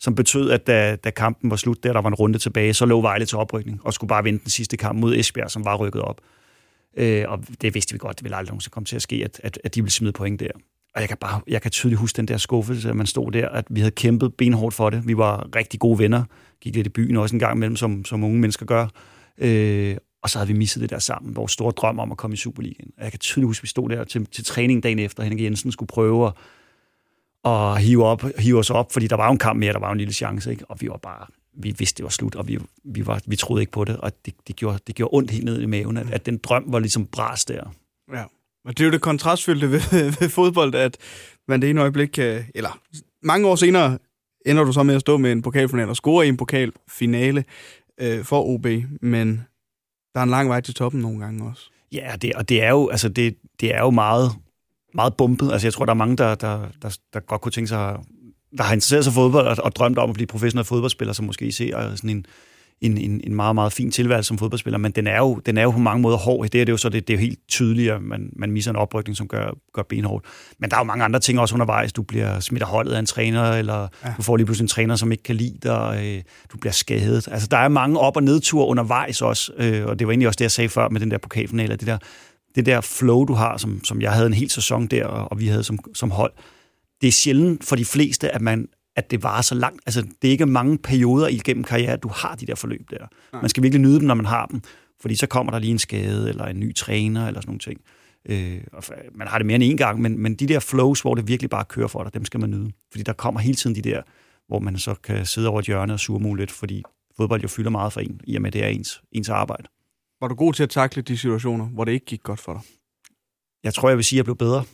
som betød, at da, da kampen var slut, der, der var en runde tilbage, så lå Vejle til oprykning, og skulle bare vinde den sidste kamp mod Esbjerg, som var rykket op. Øh, og det vidste vi godt, det ville aldrig nogensinde komme til at ske, at, at, at de ville smide point der. Og jeg kan, bare, jeg kan tydeligt huske den der skuffelse, at man stod der, at vi havde kæmpet benhårdt for det. Vi var rigtig gode venner, gik lidt i byen også en gang imellem, som, som unge mennesker gør. Øh, og så havde vi misset det der sammen, vores store drøm om at komme i Superligaen. Og jeg kan tydeligt huske, at vi stod der til, til træning dagen efter, Henrik Jensen skulle prøve at, at hive, op, hive os op, fordi der var jo en kamp mere, der var en lille chance, ikke? Og vi var bare, vi vidste, det var slut, og vi, vi, var, vi troede ikke på det, og det, det, gjorde, det gjorde ondt helt ned i maven, at, at den drøm var ligesom bras der. Ja, og det er jo det kontrastfyldte ved, ved fodbold, at man det ene øjeblik kan, eller mange år senere, ender du så med at stå med en pokalfinale og score i en pokalfinale øh, for O B, men der er en lang vej til toppen nogle gange også. Ja, det, og det er jo, altså det, det er jo meget, meget bumpet. Altså jeg tror, der er mange, der, der, der, der godt kunne tænke sig, der har interesseret sig for fodbold og, og drømt om at blive professionel fodboldspiller, som måske ser sådan en, en, en, en meget, meget fin tilværelse som fodboldspiller, men den er jo, den er jo på mange måder hård. Det er det jo så, det, det er jo helt tydeligt, at man, man misser en oprykning, som gør, gør benhårdt. Men der er jo mange andre ting også undervejs. Du bliver smidt af holdet af en træner, eller ja. Du får lige pludselig en træner, som ikke kan lide dig, øh, du bliver skadet. Altså der er mange op- og nedture undervejs også, øh, og det var egentlig også det, jeg sagde før med den der pokalfinale, det der, det der flow, du har, som, som jeg havde en hel sæson der, og vi havde som, som hold. Det er sjældent for de fleste, at man at det varer så langt. Altså, det er ikke mange perioder igennem karriere, at du har de der forløb der. Nej. Man skal virkelig nyde dem, når man har dem, fordi så kommer der lige en skade, eller en ny træner, eller sådan nogle ting. Øh, man har det mere end en gang, men, men de der flows, hvor det virkelig bare kører for dig, dem skal man nyde. Fordi der kommer hele tiden de der, hvor man så kan sidde over et hjørne og surmule lidt, fordi fodbold jo fylder meget for en, i og med det er ens, ens arbejde. Var du god til at takle de situationer, hvor det ikke gik godt for dig? Jeg tror, jeg vil sige, at jeg blev bedre.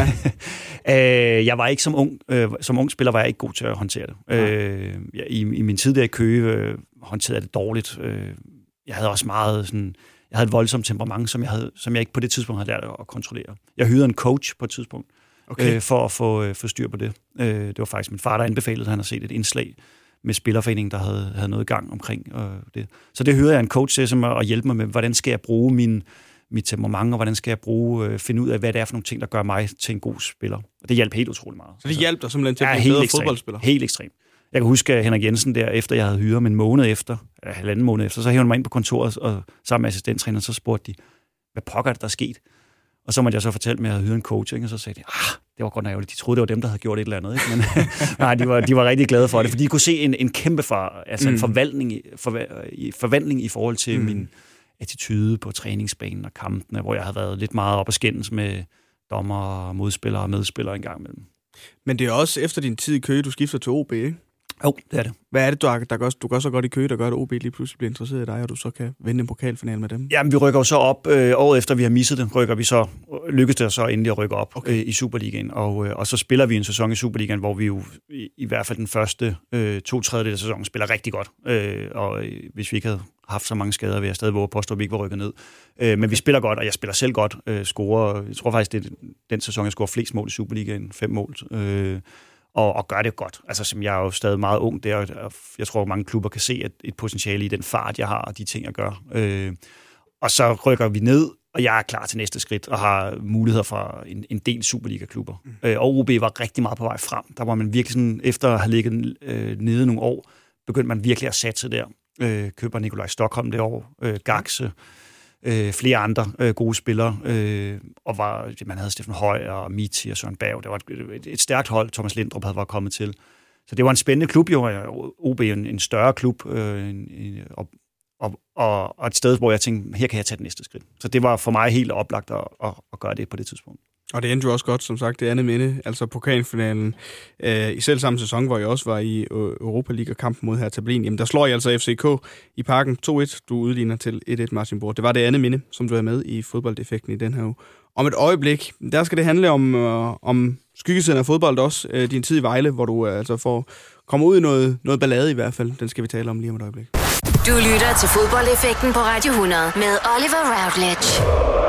Ja. jeg var ikke som ung, øh, som ung spiller, var jeg ikke god til at håndtere det. Ja. Øh, i, I min tid der i Køge øh, håndterede jeg det dårligt. Øh, jeg havde også meget sådan, jeg havde et voldsomt temperament, som jeg, havde, som jeg ikke på det tidspunkt havde lært at kontrollere. Jeg hyrede en coach på et tidspunkt, okay. øh, for at få, øh, få styr på det. Øh, det var faktisk min far, der anbefalede, han har set et indslag med Spillerforeningen, der havde, havde noget i gang omkring øh, det. Så det hyrede jeg en coach til, som at hjælpe mig med, hvordan skal jeg bruge min mit temperament, og hvordan skal jeg bruge, øh, finde ud af, hvad det er for nogle ting, der gør mig til en god spiller. Og det hjalp helt utrolig meget. Så det hjalp dig simpelthen til at blive en bedre ekstrem, fodboldspiller? Helt ekstremt. Jeg kan huske, at Henrik Jensen der, efter jeg havde hyret ham en måned efter, eller halvanden måned efter, så hævde han mig ind på kontoret, og sammen med assistenttræneren, så spurgte de, hvad pokker er det, der er sket? Og så måtte jeg så fortælle dem, at jeg havde hyret en coach, ikke? Og så sagde de, ah, det var godt nok ærgerligt. De troede, det var dem, der havde gjort et eller andet. Ikke? Men nej, de var, de var rigtig glade for det, fordi de kunne se en, en kæmpe far, altså mm. en forvandling, for, forvandling i forhold til mm. min attitude på træningsbanen og kampene, hvor jeg havde været lidt meget op at skændes med dommer, modspillere og medspillere en gang imellem. Men det er også efter din tid i Køge, du skifter til O B, ikke? Jo, det er det. Hvad er det, du, der gør, du gør så godt i Køge, der gør, at O B lige pludselig bliver interesseret i dig, og du så kan vinde en pokalfinale med dem? Jamen, vi rykker jo så op. Øh, året efter vi har misset det, rykker vi så, lykkes det så endelig at rykke op okay. øh, i Superligaen. Og, øh, og så spiller vi en sæson i Superligaen, hvor vi jo i, i hvert fald den første øh, to tredjedel af sæsonen spiller rigtig godt. Øh, og øh, hvis vi ikke havde haft så mange skader, vil jeg stadig våge påstå, at vi ikke var rykket ned. Øh, men okay. vi spiller godt, og jeg spiller selv godt. Øh, scorer, jeg tror faktisk, det er den sæson, jeg scorer flest mål i Superligaen. Fem mål. Øh, Og, og gør det godt. Altså, som jeg er jo stadig meget ung der, og jeg tror, at mange klubber kan se et, et potentiale i den fart, jeg har, og de ting, jeg gør. Øh, og så rykker vi ned, og jeg er klar til næste skridt, og har muligheder for en, en del Superliga-klubber. Mm. Øh, og O B var rigtig meget på vej frem. Der var man virkelig sådan, efter at have ligget øh, nede nogle år, begyndte man virkelig at satse der. Øh, køber Nikolaj Stockholm det år, øh, Gaxe, Øh, flere andre øh, gode spillere, øh, og var, man havde Steffen Høj og Miti og Søren Berg. Det var et, et, et stærkt hold, Thomas Lindrup havde været kommet til. Så det var en spændende klub, jo. O B en, en større klub, øh, en, en, og, og, og, og et sted, hvor jeg tænkte, her kan jeg tage det næste skridt. Så det var for mig helt oplagt at, at, at gøre det på det tidspunkt. Og det endte jo også godt, som sagt, det andet minde, altså pokalfinalen øh, i selv samme sæson, hvor jeg også var i Europa League-kampen mod Hertha Berlin. Jamen, der slår jeg altså F C K i Parken to et. Du udligner til et et, Martin Borg. Det var det andet minde, som du er med i fodboldeffekten i den her uge. Om et øjeblik, der skal det handle om, øh, om skyggesiden af fodbold også. Øh, din tid i Vejle, hvor du øh, altså får kommer ud i noget, noget ballade i hvert fald. Den skal vi tale om lige om et øjeblik. Du lytter til fodboldeffekten på Radio hundrede med Oliver Routledge.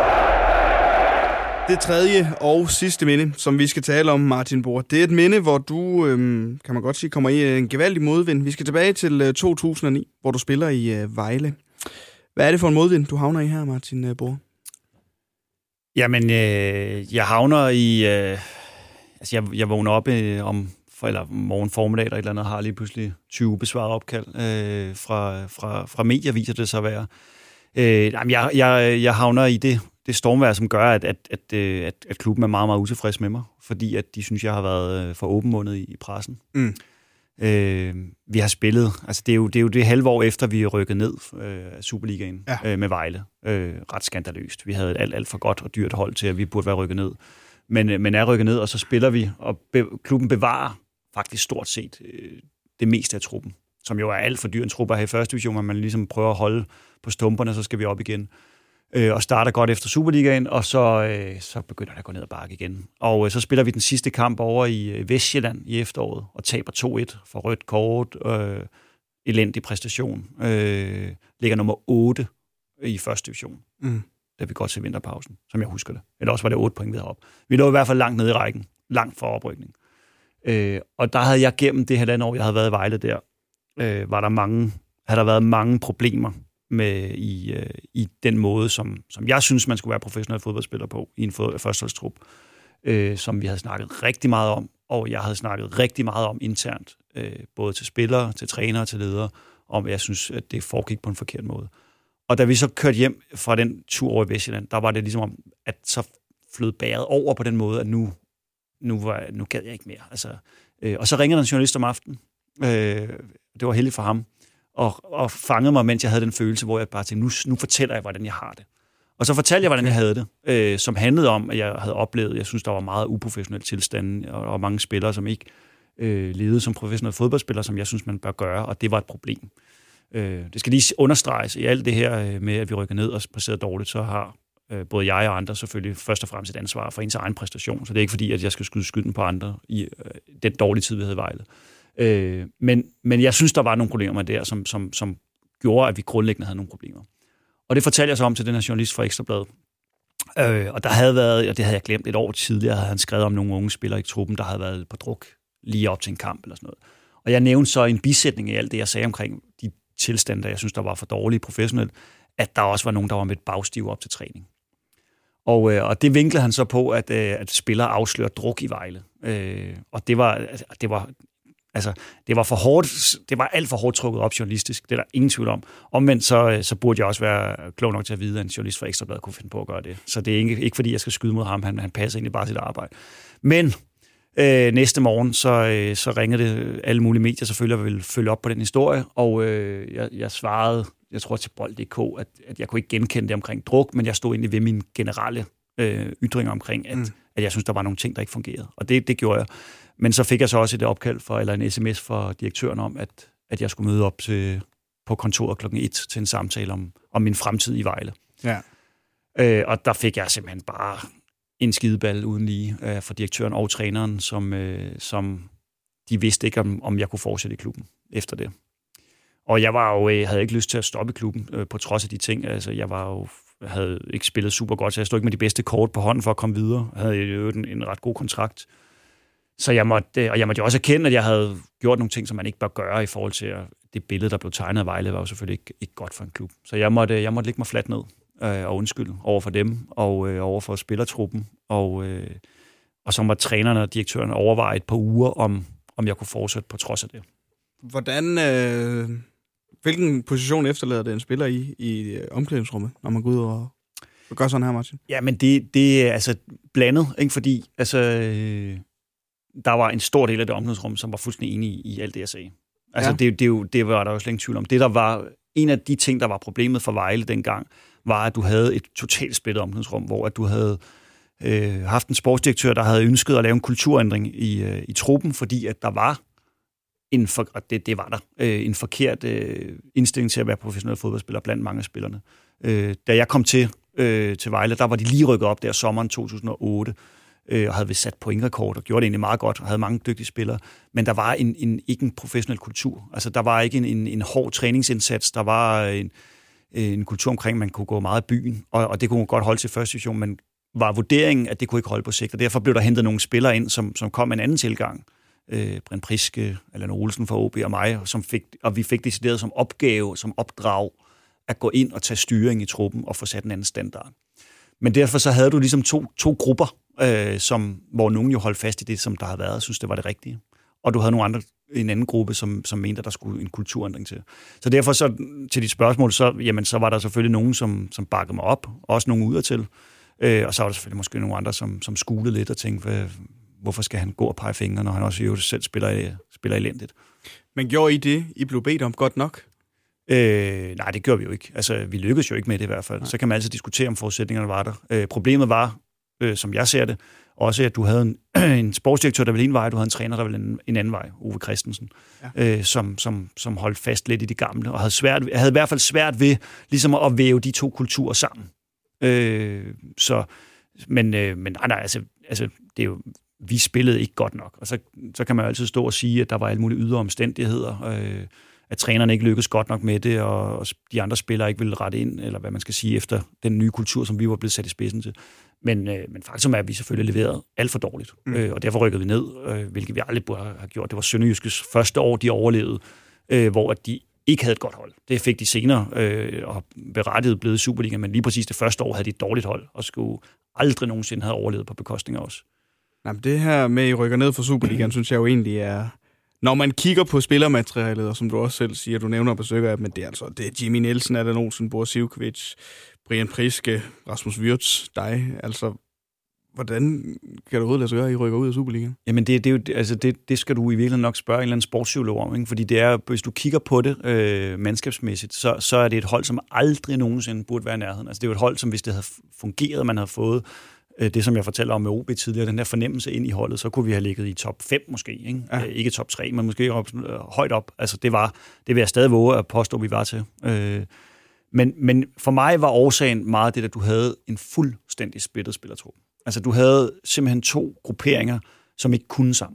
Det tredje og sidste minde, som vi skal tale om, Martin Borg, det er et minde, hvor du, øhm, kan man godt sige, kommer i en gevaldig modvind. Vi skal tilbage til øh, to tusind og ni, hvor du spiller i øh, Vejle. Hvad er det for en modvind, du havner i her, Martin øh, Borg? Jamen, øh, jeg havner i... Øh, altså, jeg, jeg vågner op øh, om for, eller morgen formiddag eller et eller andet, har lige pludselig tyve ubesvarede opkald øh, fra, fra, fra medier, viser det sig at være. Øh, jamen, jeg, jeg, jeg havner i det, det stormvejr, som gør, at, at, at, at, at klubben er meget, meget utilfreds med mig, fordi at de synes, jeg har været for åbenmundet i, i pressen. Mm. Øh, vi har spillet, altså det er jo det, er jo det halve år efter, vi er rykket ned øh, af Superligaen ja. øh, med Vejle. Øh, ret skandaløst. Vi havde et alt, alt for godt og dyrt hold til, at vi burde være rykket ned. Men, men er rykket ned, og så spiller vi, og be, klubben bevarer faktisk stort set øh, det meste af truppen, som jo er alt for dyr en truppe her i første division, hvor man ligesom prøver at holde på stumperne, så skal vi op igen. Øh, og starter godt efter Superligaen, og så, øh, så begynder det at gå ned ad bakke igen. Og øh, så spiller vi den sidste kamp over i øh, Vestjylland i efteråret, og taber to et for rødt kort, øh, elendig præstation. Øh, ligger nummer otte i første division, mm. da vi går til vinterpausen, som jeg husker det. Eller også var det otte point, vi havde op. Vi lå i hvert fald langt nede i rækken, langt for oprykning. Øh, og der havde jeg gennem det halvandet år, jeg havde været i Vejle der, øh, var der mange, havde der været mange problemer med i, øh, i den måde, som, som jeg synes, man skulle være professionel fodboldspiller på i en førsteholdstrup, øh, som vi havde snakket rigtig meget om, og jeg havde snakket rigtig meget om internt, øh, både til spillere, til trænere, til ledere, om jeg synes, at det foregik på en forkert måde. Og da vi så kørte hjem fra den tur over i Vestjylland, der var det ligesom om, at så flød bæret over på den måde, at nu, nu, var, nu gad jeg ikke mere. Altså, øh, og så ringede en journalist om aftenen. Øh, det var heldigt for ham. Og, og fangede mig, mens jeg havde den følelse, hvor jeg bare tænkte, nu, nu fortæller jeg, hvordan jeg har det. Og så fortalte jeg, hvordan jeg havde det, øh, som handlede om, at jeg havde oplevet, jeg synes, der var meget uprofessionel tilstand, og, og mange spillere, som ikke øh, levede som professionelle fodboldspillere, som jeg synes, man bør gøre, og det var et problem. Øh, det skal lige understreges i alt det her med, at vi rykker ned og præsterer dårligt, så har øh, både jeg og andre selvfølgelig først og fremmest et ansvar for ens egen præstation, så det er ikke fordi, at jeg skal skyde skylden på andre i øh, den dårlige tid, vi havde i Vejle. Øh, men, men jeg synes, der var nogle problemer der, som, som, som gjorde, at vi grundlæggende havde nogle problemer. Og det fortalte jeg så om til den her journalist fra Ekstra Bladet. Øh, og der havde været, og det havde jeg glemt et år tidligere, havde han skrevet om nogle unge spillere i truppen, der havde været på druk lige op til en kamp eller sådan noget. Og jeg nævnte så en bisætning i alt det, jeg sagde omkring de tilstande, der jeg synes, der var for dårlige professionelt, at der også var nogen, der var med et bagstiv op til træning. Og, øh, og det vinklede han så på, at, øh, at spillere afslører druk i Vejle. Øh, og det var... Det var Altså, det var for hårdt, det var alt for hårdt trukket op journalistisk, det er der ingen tvivl om. Omvendt så, så burde jeg også være klog nok til at vide, at en journalist fra Ekstra Bladet kunne finde på at gøre det. Så det er ikke, ikke fordi, jeg skal skyde mod ham, han, han passer egentlig bare sit arbejde. Men øh, næste morgen, så, øh, så ringede det alle mulige medier selvfølgelig, og ville følge op på den historie, og øh, jeg, jeg svarede, jeg tror til bold punktum d k, at, at jeg kunne ikke genkende det omkring druk, men jeg stod egentlig ved mine generelle øh, ytringer omkring, at, mm. at jeg synes, der var nogle ting, der ikke fungerede. Og det, det gjorde jeg. Men så fik jeg så også et opkald for, eller en sms fra direktøren om, at, at jeg skulle møde op til, på kontoret klokken et til en samtale om, om min fremtid i Vejle. Ja. Øh, og der fik jeg simpelthen bare en skideball uden lige øh, fra direktøren og træneren, som, øh, som de vidste ikke, om, om jeg kunne fortsætte i klubben efter det. Og jeg var jo, øh, havde ikke lyst til at stoppe i klubben øh, på trods af de ting. Altså, jeg var jo, havde ikke spillet super godt, så jeg stod ikke med de bedste kort på hånden for at komme videre. Jeg havde jo en, en ret god kontrakt. Så jeg måtte, og jeg måtte jo også erkende, at jeg havde gjort nogle ting, som man ikke bør gøre i forhold til at det billede, der blev tegnet af Vejle, var jo selvfølgelig ikke, ikke godt for en klub. Så jeg måtte, jeg måtte lægge mig fladt ned øh, og undskylde over for dem og øh, over for spillertruppen. Og, øh, og så måtte trænerne og direktøren overveje et par uger, om, om jeg kunne fortsætte på trods af det. Hvordan, øh, hvilken position efterlader det en spiller i, i omklædningsrummet, når man går ud og, og gør sådan her, Martin? Ja, men det, det er altså blandet, ikke? Fordi altså... Øh, der var en stor del af det omklædningsrum, som var fuldstændig enige i, i alt det, jeg sagde. Altså, ja. det, det, det var der jo slet ingen tvivl om. Det, der var, en af de ting, der var problemet for Vejle dengang, var, at du havde et totalt splittet omklædningsrum, hvor at du havde øh, haft en sportsdirektør, der havde ønsket at lave en kulturændring i, øh, i truppen, fordi at der var en, for, det, det var der, øh, en forkert øh, indstilling til at være professionel fodboldspiller blandt mange af spillerne. Øh, da jeg kom til, øh, til Vejle, der var de lige rykket op der sommeren to tusind og otte, og havde vist sat pointrekord og gjorde det egentlig meget godt, og havde mange dygtige spillere. Men der var en, en, ikke en professionel kultur. Altså, der var ikke en, en, en hård træningsindsats. Der var en, en kultur omkring, man kunne gå meget i byen, og, og det kunne godt holde til første division, men var vurderingen, at det kunne ikke holde på sigt. Og derfor blev der hentet nogle spillere ind, som, som kom med en anden tilgang. Øh, Brent Priske, Allan Olsen fra O B og mig, som fik, og vi fik decideret som opgave, som opdrag, at gå ind og tage styring i truppen og få sat en anden standard. Men derfor så havde du ligesom to, to grupper, Øh, som, hvor nogen jo holdt fast i det, som der havde været, og synes, det var det rigtige. og du havde nogle andre en anden gruppe, som, som mente, at der skulle en kulturændring til. Så derfor så, til dit spørgsmål, så, jamen, så var der selvfølgelig nogen, som, som bakkede mig op, også nogle udadtil, øh, og så var der selvfølgelig måske nogle andre, som, som skulede lidt og tænkte, hvad, hvorfor skal han gå og pege fingre, når han også jo selv spiller, spiller elendigt. Men gjorde I det, I blev bedt om godt nok? Øh, nej, det gjorde vi jo ikke. Altså, vi lykkedes jo ikke med det i hvert fald. Nej. Så kan man altid diskutere, om forudsætningerne var der. Øh, problemet var, øh, som jeg ser det, også at du havde en, en sportsdirektør, der ville en vej, du havde en træner, der ville en, en anden vej, Ove Christensen, ja. øh, som, som, som holdt fast lidt i det gamle, og havde, svært, havde i hvert fald svært ved ligesom at væve de to kulturer sammen. Øh, så, men, øh, men nej, nej, altså, altså, det er jo, vi spillede ikke godt nok, og så, så kan man jo altid stå og sige, at der var alle mulige ydre omstændigheder, øh, at trænerne ikke lykkedes godt nok med det, og, og de andre spillere ikke ville rette ind, eller hvad man skal sige, efter den nye kultur, som vi var blevet sat i spidsen til. Men, øh, men faktum er, at vi selvfølgelig leveret alt for dårligt, mm. øh, og derfor rykkede vi ned, øh, hvilket vi aldrig burde have gjort. Det var Sønderjyskes første år, de overlevede, øh, hvor de ikke havde et godt hold. Det fik de senere, øh, og berettiget blevet i Superligaen, men lige præcis det første år havde de et dårligt hold, og skulle aldrig nogensinde have overlevet på bekostning af os. Jamen, det her med, at I rykker ned for Superligaen, synes jeg jo egentlig er... Når man kigger på spillermaterialet, og som du også selv siger, du nævner på stykker af dem, men det er altså det er Jimmy Nielsen, Adam Olsen, Boris Ivkovic, Brian Priske, Rasmus Wirtz, dig. Altså, hvordan kan du overhovedet lade sig gøre, at I rykker ud af Superligaen? Jamen, det, det, er jo, altså det, det skal du i virkeligheden nok spørge en eller anden sportspsykolog om, ikke? Fordi det er, hvis du kigger på det øh, mandskabsmæssigt, så, så er det et hold, som aldrig nogensinde burde være i nærheden. Altså, det er jo et hold, som hvis det havde fungeret, man havde fået det, som jeg fortalte om med O B tidligere, den der fornemmelse ind i holdet, så kunne vi have ligget i top fem måske, ikke? Ja. Ikke top tre, men måske op, øh, højt op. Altså det var, det vil jeg stadig våge at påstå, vi var til. Øh, men, men for mig var årsagen meget det, at du havde en fuldstændig splittet spillertrup. Altså du havde simpelthen to grupperinger, som ikke kunne sammen.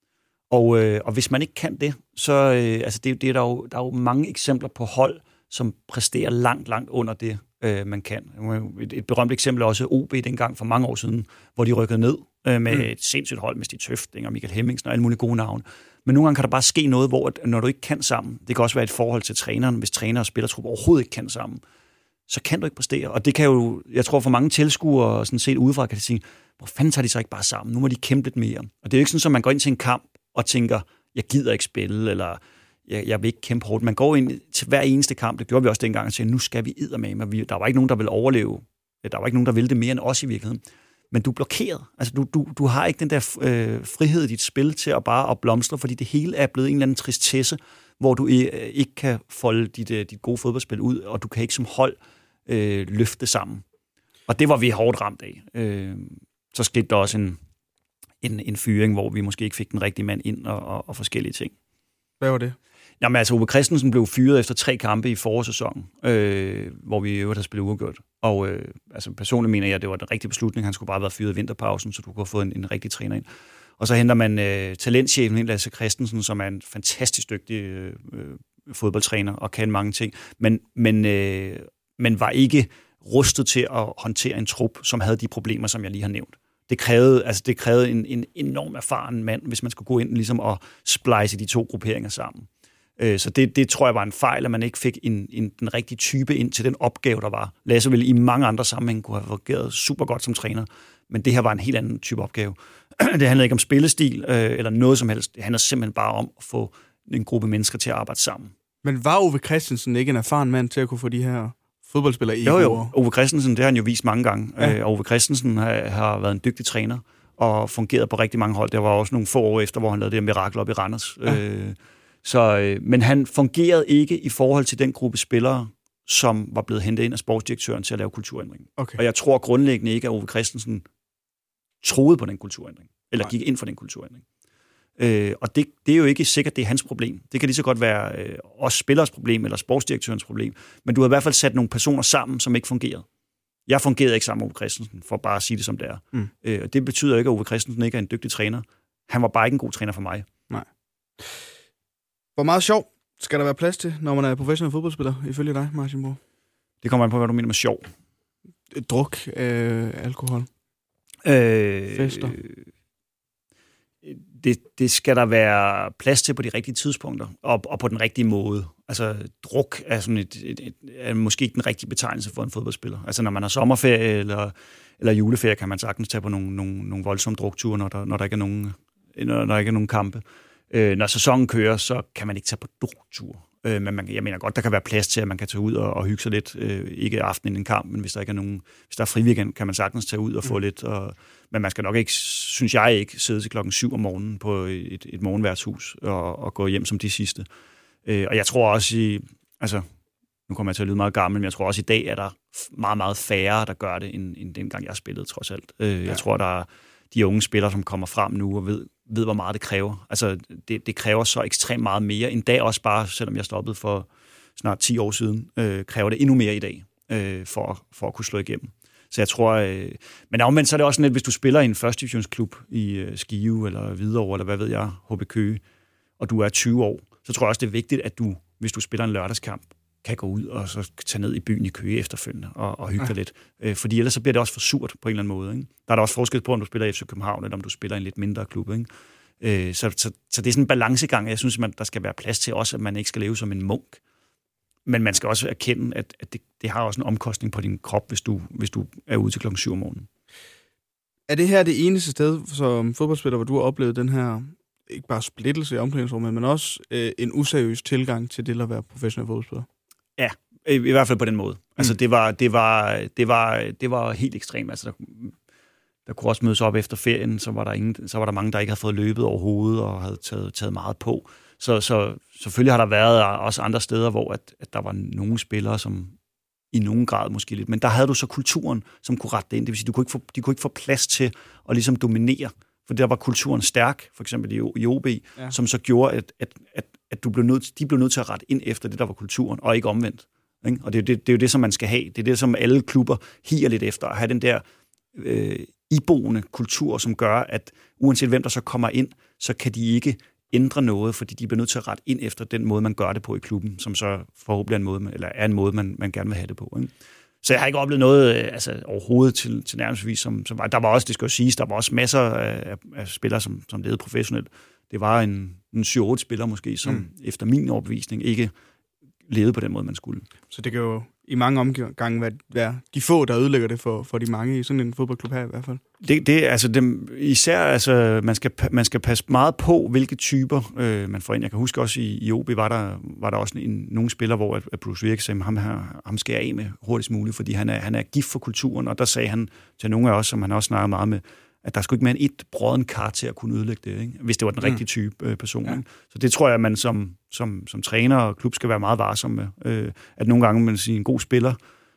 Og, øh, og hvis man ikke kan det, så øh, altså det, det er der, jo, der er jo mange eksempler på hold, som præsterer langt, langt under det, øh, man kan. Et, et berømt eksempel er også O B dengang for mange år siden, hvor de rykkede ned øh, med mm. et sindssygt hold med Stig Tøfting og Michael Hemmingsen og alle mulige gode navne. Men nogle gange kan der bare ske noget, hvor når du ikke kan sammen, det kan også være et forhold til træneren, hvis træner og spillertrup overhovedet ikke kan sammen, så kan du ikke præstere. Og det kan jo, jeg tror for mange tilskuere sådan set udefra, kan de sige, hvor fanden tager de så ikke bare sammen? Nu må de kæmpe lidt mere. Og det er jo ikke sådan, at man går ind til en kamp og tænker, jeg gider ikke spille, eller jeg, jeg vil ikke kæmpe hårdt. Man går ind til hver eneste kamp, det gjorde vi også dengang, og siger, nu skal vi eddermame. Der var ikke nogen, der ville overleve. Der var ikke nogen, der ville det mere end os i virkeligheden. Men du er blokeret. Altså, du, du, du har ikke den der øh, frihed i dit spil til at bare at blomstre, fordi det hele er blevet en eller anden tristesse, hvor du øh, ikke kan folde dit, øh, dit gode fodboldspil ud, og du kan ikke som hold øh, løfte sammen. Og det var vi hårdt ramt af. Øh, så skete der også en, en, en fyring, hvor vi måske ikke fik den rigtige mand ind og, og, og forskellige ting. Hvad var det? Jamen altså, Ove Christensen blev fyret efter tre kampe i forårssæsonen, øh, hvor vi i øvrigt havde spillet uafgjort. Og øh, altså, personligt mener jeg, at det var den rigtige beslutning. Han skulle bare have været fyret i vinterpausen, så du kunne have fået en, en rigtig træner ind. Og så henter man øh, talentchefen ind, Lasse Christensen, som er en fantastisk dygtig øh, fodboldtræner og kan mange ting, men, men, øh, men var ikke rustet til at håndtere en trup, som havde de problemer, som jeg lige har nævnt. Det krævede, altså det krævede en, en enorm erfaren mand, hvis man skulle gå ind ligesom og splice de to grupperinger sammen. Så det, det tror jeg var en fejl, at man ikke fik en, en, den rigtige type ind til den opgave, der var. Lasse ville i mange andre sammenhænge kunne have fungeret super godt som træner, men det her var en helt anden type opgave. Det handlede ikke om spillestil øh, eller noget som helst. Det handlede simpelthen bare om at få en gruppe mennesker til at arbejde sammen. Men var Ove Christensen ikke en erfaren mand til at kunne få de her fodboldspillere i? Jo, jo. Ove Christensen, det har han jo vist mange gange. Ja. Øh, Ove Christensen har, har været en dygtig træner og fungeret på rigtig mange hold. Der var også nogle få år efter, hvor han lavede det her mirakel op i Randers. Ja. Øh, Så, øh, men han fungerede ikke i forhold til den gruppe spillere, som var blevet hentet ind af sportsdirektøren til at lave kulturændring. Okay. Og jeg tror grundlæggende ikke, at Ove Christensen troede på den kulturændring, eller Nej. gik ind for den kulturændring. Øh, og det, det er jo ikke sikkert, det er hans problem. Det kan lige så godt være øh, også spillers problem, eller sportsdirektørens problem. Men du har i hvert fald sat nogle personer sammen, som ikke fungerede. Jeg fungerede ikke sammen med Ove Christensen, for bare at sige det som det er. Mm. Øh, og det betyder ikke, at Ove Christensen ikke er en dygtig træner. Han var bare ikke en god træner for mig. Nej. Hvor meget sjov skal der være plads til, når man er professionel fodboldspiller, ifølge dig, Martin Borg? Det kommer an på, hvad du mener med sjov. Druk, øh, alkohol, øh, fester. Det, det skal der være plads til på de rigtige tidspunkter, og, og på den rigtige måde. Altså, druk er, sådan et, et, et, er måske ikke den rigtige betegnelse for en fodboldspiller. Altså, når man har sommerferie eller, eller juleferie, kan man sagtens tage på nogle, nogle, nogle voldsomme drukture, når der, når der ikke er nogen, når der ikke er nogen kampe. Øh, når sæsonen kører, så kan man ikke tage på drogtur. Øh, men man, jeg mener godt, der kan være plads til, at man kan tage ud og, og hygge sig lidt. Øh, ikke aften inden en kamp, men hvis der ikke er nogen, hvis der er friweekend, kan man sagtens tage ud og få mm. lidt. Og, men man skal nok ikke, synes jeg ikke, sidde til klokken syv om morgenen på et, et morgenværtshus og, og gå hjem som de sidste. Øh, og jeg tror også i, altså, nu kommer jeg til at lyde meget gammel, men jeg tror også i dag er der meget, meget færre, der gør det, end, end dengang jeg spillede, trods alt. Øh, ja. Jeg tror, der er de unge spillere, som kommer frem nu og ved, ved hvor meget det kræver. Altså, det, det kræver så ekstremt meget mere. En dag også bare, selvom jeg stoppede for snart ti år siden, øh, kræver det endnu mere i dag, øh, for, for at kunne slå igennem. Så jeg tror... Øh, men omvendt så er det også sådan lidt, hvis du spiller i en første divisionsklub i øh, Skive eller Hvidovre, eller hvad ved jeg, H B Køge, og du er tyve år, så tror jeg også, det er vigtigt, at du, hvis du spiller en lørdagskamp, kan gå ud og så tage ned i byen i Køge efterfølgende og, og hygge dig ja. lidt. Øh, fordi ellers så bliver det også for surt på en eller anden måde. Ikke? Der er der også forskel på, om du spiller i F C København, eller om du spiller i en lidt mindre klub. Ikke? Øh, så, så, så det er sådan en balancegang, jeg synes, man, der skal være plads til også, at man ikke skal leve som en munk. Men man skal også erkende, at, at det, det har også en omkostning på din krop, hvis du, hvis du er ude til klokken syv om morgenen. Er det her det eneste sted som fodboldspiller, hvor du har oplevet den her, ikke bare splittelse i omklædningsrummet, men også øh, en useriøs tilgang til det at være professionel fodboldspiller? Ja, i, i hvert fald på den måde. Altså det var det var det var det var helt ekstremt. Altså der, der kunne også mødes op efter ferien, så var der ingen, så var der mange der ikke havde fået løbet overhovedet og havde taget taget meget på. Så så selvfølgelig har der været også andre steder, hvor at, at der var nogle spillere som i nogen grad måske lidt, men der havde du så kulturen, som kunne rette det ind. Det vil sige, du kunne ikke få de kunne ikke få plads til at ligesom dominere, for der var kulturen stærk, for eksempel i, i O B, ja. som så gjorde at at at at du blev nødt, de blev nødt til at rette ind efter det, der var kulturen, og ikke omvendt. Ikke? Og det er, det, det er jo det, som man skal have. Det er det, som alle klubber higer lidt efter, at have den der øh, iboende kultur, som gør, at uanset hvem der så kommer ind, så kan de ikke ændre noget, fordi de bliver nødt til at rette ind efter den måde, man gør det på i klubben, som så forhåbentlig er en måde, eller er en måde, man, man gerne vil have det på. Ikke? Så jeg har ikke oplevet noget altså, overhovedet til, til nærmest, som, som var. Der var også, det skal jo siges, der var også masser af, af spillere, som, som levede professionelt. Det var en, en syv otte spiller måske, som mm. efter min overbevisning ikke levede på den måde, man skulle. Så det kan jo i mange omgange være, være de få, der ødelægger det for, for de mange i sådan en fodboldklub her i hvert fald. Det, det altså dem, især altså man skal man skal passe meget på, hvilke typer øh, man får ind. Jeg kan huske også i, i O B var der var der også en, nogle spillere, hvor at Bruce Virk sagde, ham her ham skal jeg af med hurtigst muligt, fordi han er han er gift for kulturen, og der sagde han til nogle af os, som han også snakkede meget med, at der skulle ikke mere end et brodden kar til at kunne ødelægge det, ikke? Hvis det var den rigtige mm. type øh, person. Ja. Ikke? Så det tror jeg, at man som, som, som træner og klub skal være meget varsom med. Øh, at nogle gange man siger en god spiller,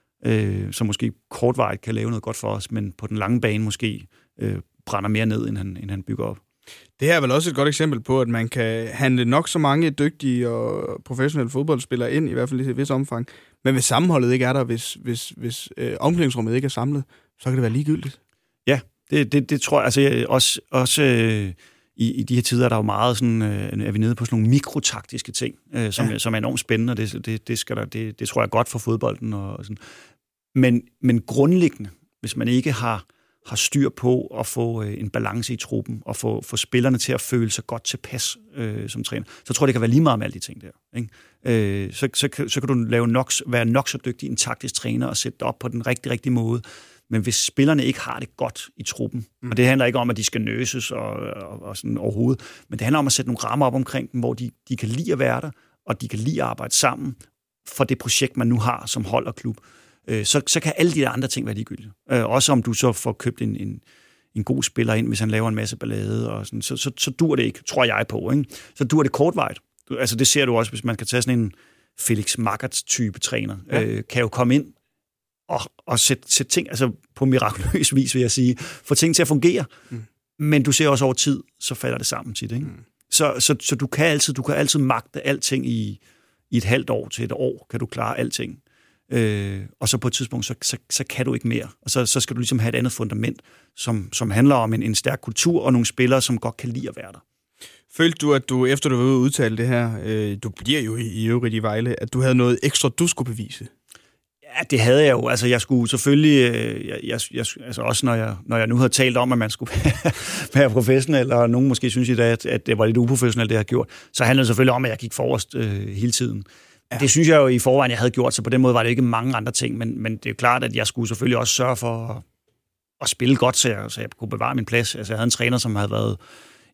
øh, som måske kortvarigt kan lave noget godt for os, men på den lange bane måske øh, brænder mere ned, end han, end han bygger op. Det her er vel også et godt eksempel på, at man kan handle nok så mange dygtige og professionelle fodboldspillere ind, i hvert fald i et vis omfang. Men hvis sammenholdet ikke er der, hvis, hvis, hvis øh, omklædningsrummet ikke er samlet, så kan det være ligegyldigt. Ja, det, det, det tror jeg. Altså, også også øh, i, i de her tider er der jo meget sådan, øh, er vi nede på sådan nogle mikrotaktiske ting, øh, som, ja. som er enormt spændende, og det, det, det, skal der, det, det tror jeg er godt for fodbolden. Og, og sådan. Men, men grundlæggende, hvis man ikke har, har styr på at få øh, en balance i truppen, og få, få spillerne til at føle sig godt tilpas øh, som træner, så tror jeg, det kan være lige meget med alle de ting der. Ikke? Øh, så, så, så kan du lave nok, være nok så dygtig en taktisk træner og sætte det op på den rigtig, rigtige måde. Men hvis spillerne ikke har det godt i truppen, mm. og det handler ikke om, at de skal nøses og, og, og sådan overhovedet, men det handler om at sætte nogle rammer op omkring dem, hvor de, de kan lide at være der, og de kan lide at arbejde sammen for det projekt, man nu har som hold og klub. Øh, så, så kan alle de der andre ting være ligegyldige. Øh, også om du så får købt en, en, en god spiller ind, hvis han laver en masse ballade, og sådan, så, så, så dur det ikke, tror jeg på. Ikke? Så dur det kortvarigt. Altså det ser du også, hvis man kan tage sådan en Felix Magath-type træner. Ja. Øh, kan jo komme ind og, og sætte, sætte ting, altså på mirakuløs vis, vil jeg sige, få ting til at fungere. Mm. Men du ser også over tid, så falder det sammen tit. Ikke? Mm. Så, så, så du kan altid, du kan altid magte alting i, i et halvt år til et år, kan du klare alting. Øh, og så på et tidspunkt, så, så, så kan du ikke mere. Og så, så skal du ligesom have et andet fundament, som, som handler om en, en stærk kultur og nogle spillere, som godt kan lide at være der. Følte du, at du, efter du var ude at udtale det her, øh, du bliver jo i, i øvrigt i Vejle, at du havde noget ekstra, du skulle bevise? Ja, det havde jeg jo. Altså, jeg skulle selvfølgelig, øh, jeg, jeg, jeg, altså også når jeg, når jeg nu havde talt om, at man skulle være professionel, og nogen måske synes i dag, at, at det var lidt uprofessionelt, det jeg havde gjort, så handlede det selvfølgelig om, at jeg gik forrest øh, hele tiden. Ja. Det synes jeg jo i forvejen, jeg havde gjort, så på den måde var det ikke mange andre ting, men, men det er jo klart, at jeg skulle selvfølgelig også sørge for at, at spille godt, så jeg, så jeg kunne bevare min plads. Altså, jeg havde en træner, som havde været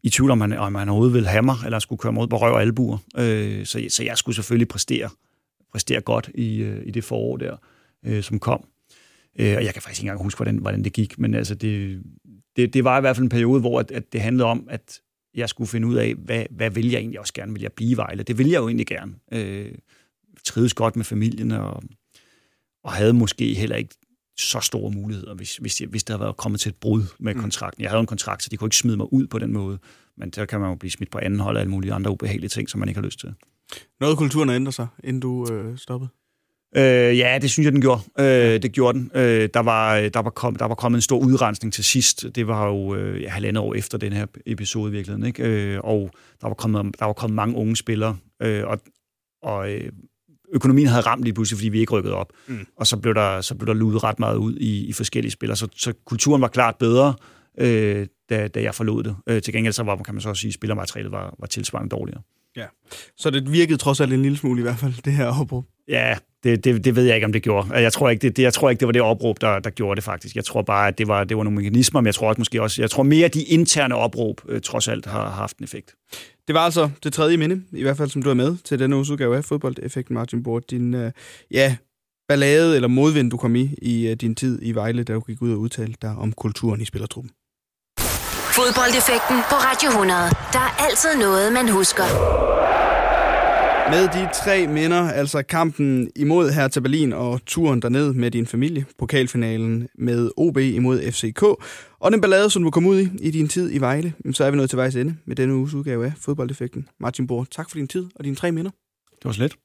i tvivl om, man, om man overhovedet ville have mig, eller skulle køre mig ud på røv og albuer. Øh, så, så jeg skulle selvfølgelig præstere, præstere godt i, øh, i det forår der, øh, som kom. Øh, og jeg kan faktisk ikke engang huske, hvordan, hvordan det gik, men altså det, det, det var i hvert fald en periode, hvor at, at det handlede om, at jeg skulle finde ud af, hvad, hvad vil jeg egentlig også gerne? Vil jeg blive i Vejle? Det vil jeg jo egentlig gerne. Øh, trives godt med familien, og, og havde måske heller ikke så store muligheder, hvis, hvis, jeg, hvis der var kommet til et brud med kontrakten. Jeg havde en kontrakt, så de kunne ikke smide mig ud på den måde, men der kan man jo blive smidt på anden hold og alle mulige andre ubehagelige ting, som man ikke har lyst til. Noget kulturen har ændret sig, inden du øh, stoppede? Øh, ja, det synes jeg, den gjorde. Øh, det gjorde den. Øh, der, var, der, var kom, der var kommet en stor udrensning til sidst. Det var jo øh, ja, halvandet år efter den her episode i virkeligheden. Ikke? Øh, og der var, kommet, der var kommet mange unge spillere, øh, og, og øh, økonomien havde ramt lige pludselig, fordi vi ikke rykkede op. Mm. Og så blev der, så blev der ludet ret meget ud i, i forskellige spillere. Så, så kulturen var klart bedre, øh, da, da jeg forlod det. Øh, til gengæld så var, kan man så også sige, at spillermaterialet var, var tilsvarende dårligere. Ja. Så det virkede trods alt en lille smule i hvert fald, det her opråb. Ja, det, det, det ved jeg ikke, om det gjorde. Jeg tror ikke, det, det, jeg tror ikke, det var det opråb, der, der gjorde det faktisk. Jeg tror bare, at det var, det var nogle mekanismer, men jeg tror også måske også, jeg tror mere, at de interne opråb øh, trods alt har, har haft en effekt. Det var altså det tredje minde, i hvert fald som du er med til denne uges udgave af Fodboldeffekten, Martin Borg. Din øh, ja, ballade eller modvind, du kom i i øh, din tid i Vejle, da du gik ud og udtalte dig om kulturen i spillertruppen. Fodboldeffekten på Radio hundrede. Der er altid noget, man husker. Med de tre minder, altså kampen imod Hertha Berlin og turen derned med din familie, pokalfinalen med O B imod F C K, og den ballade, som du kom ud i i din tid i Vejle, så er vi nået til vejs ende med denne uges udgave af Fodboldeffekten. Martin Borg, tak for din tid og dine tre minder. Det var slet.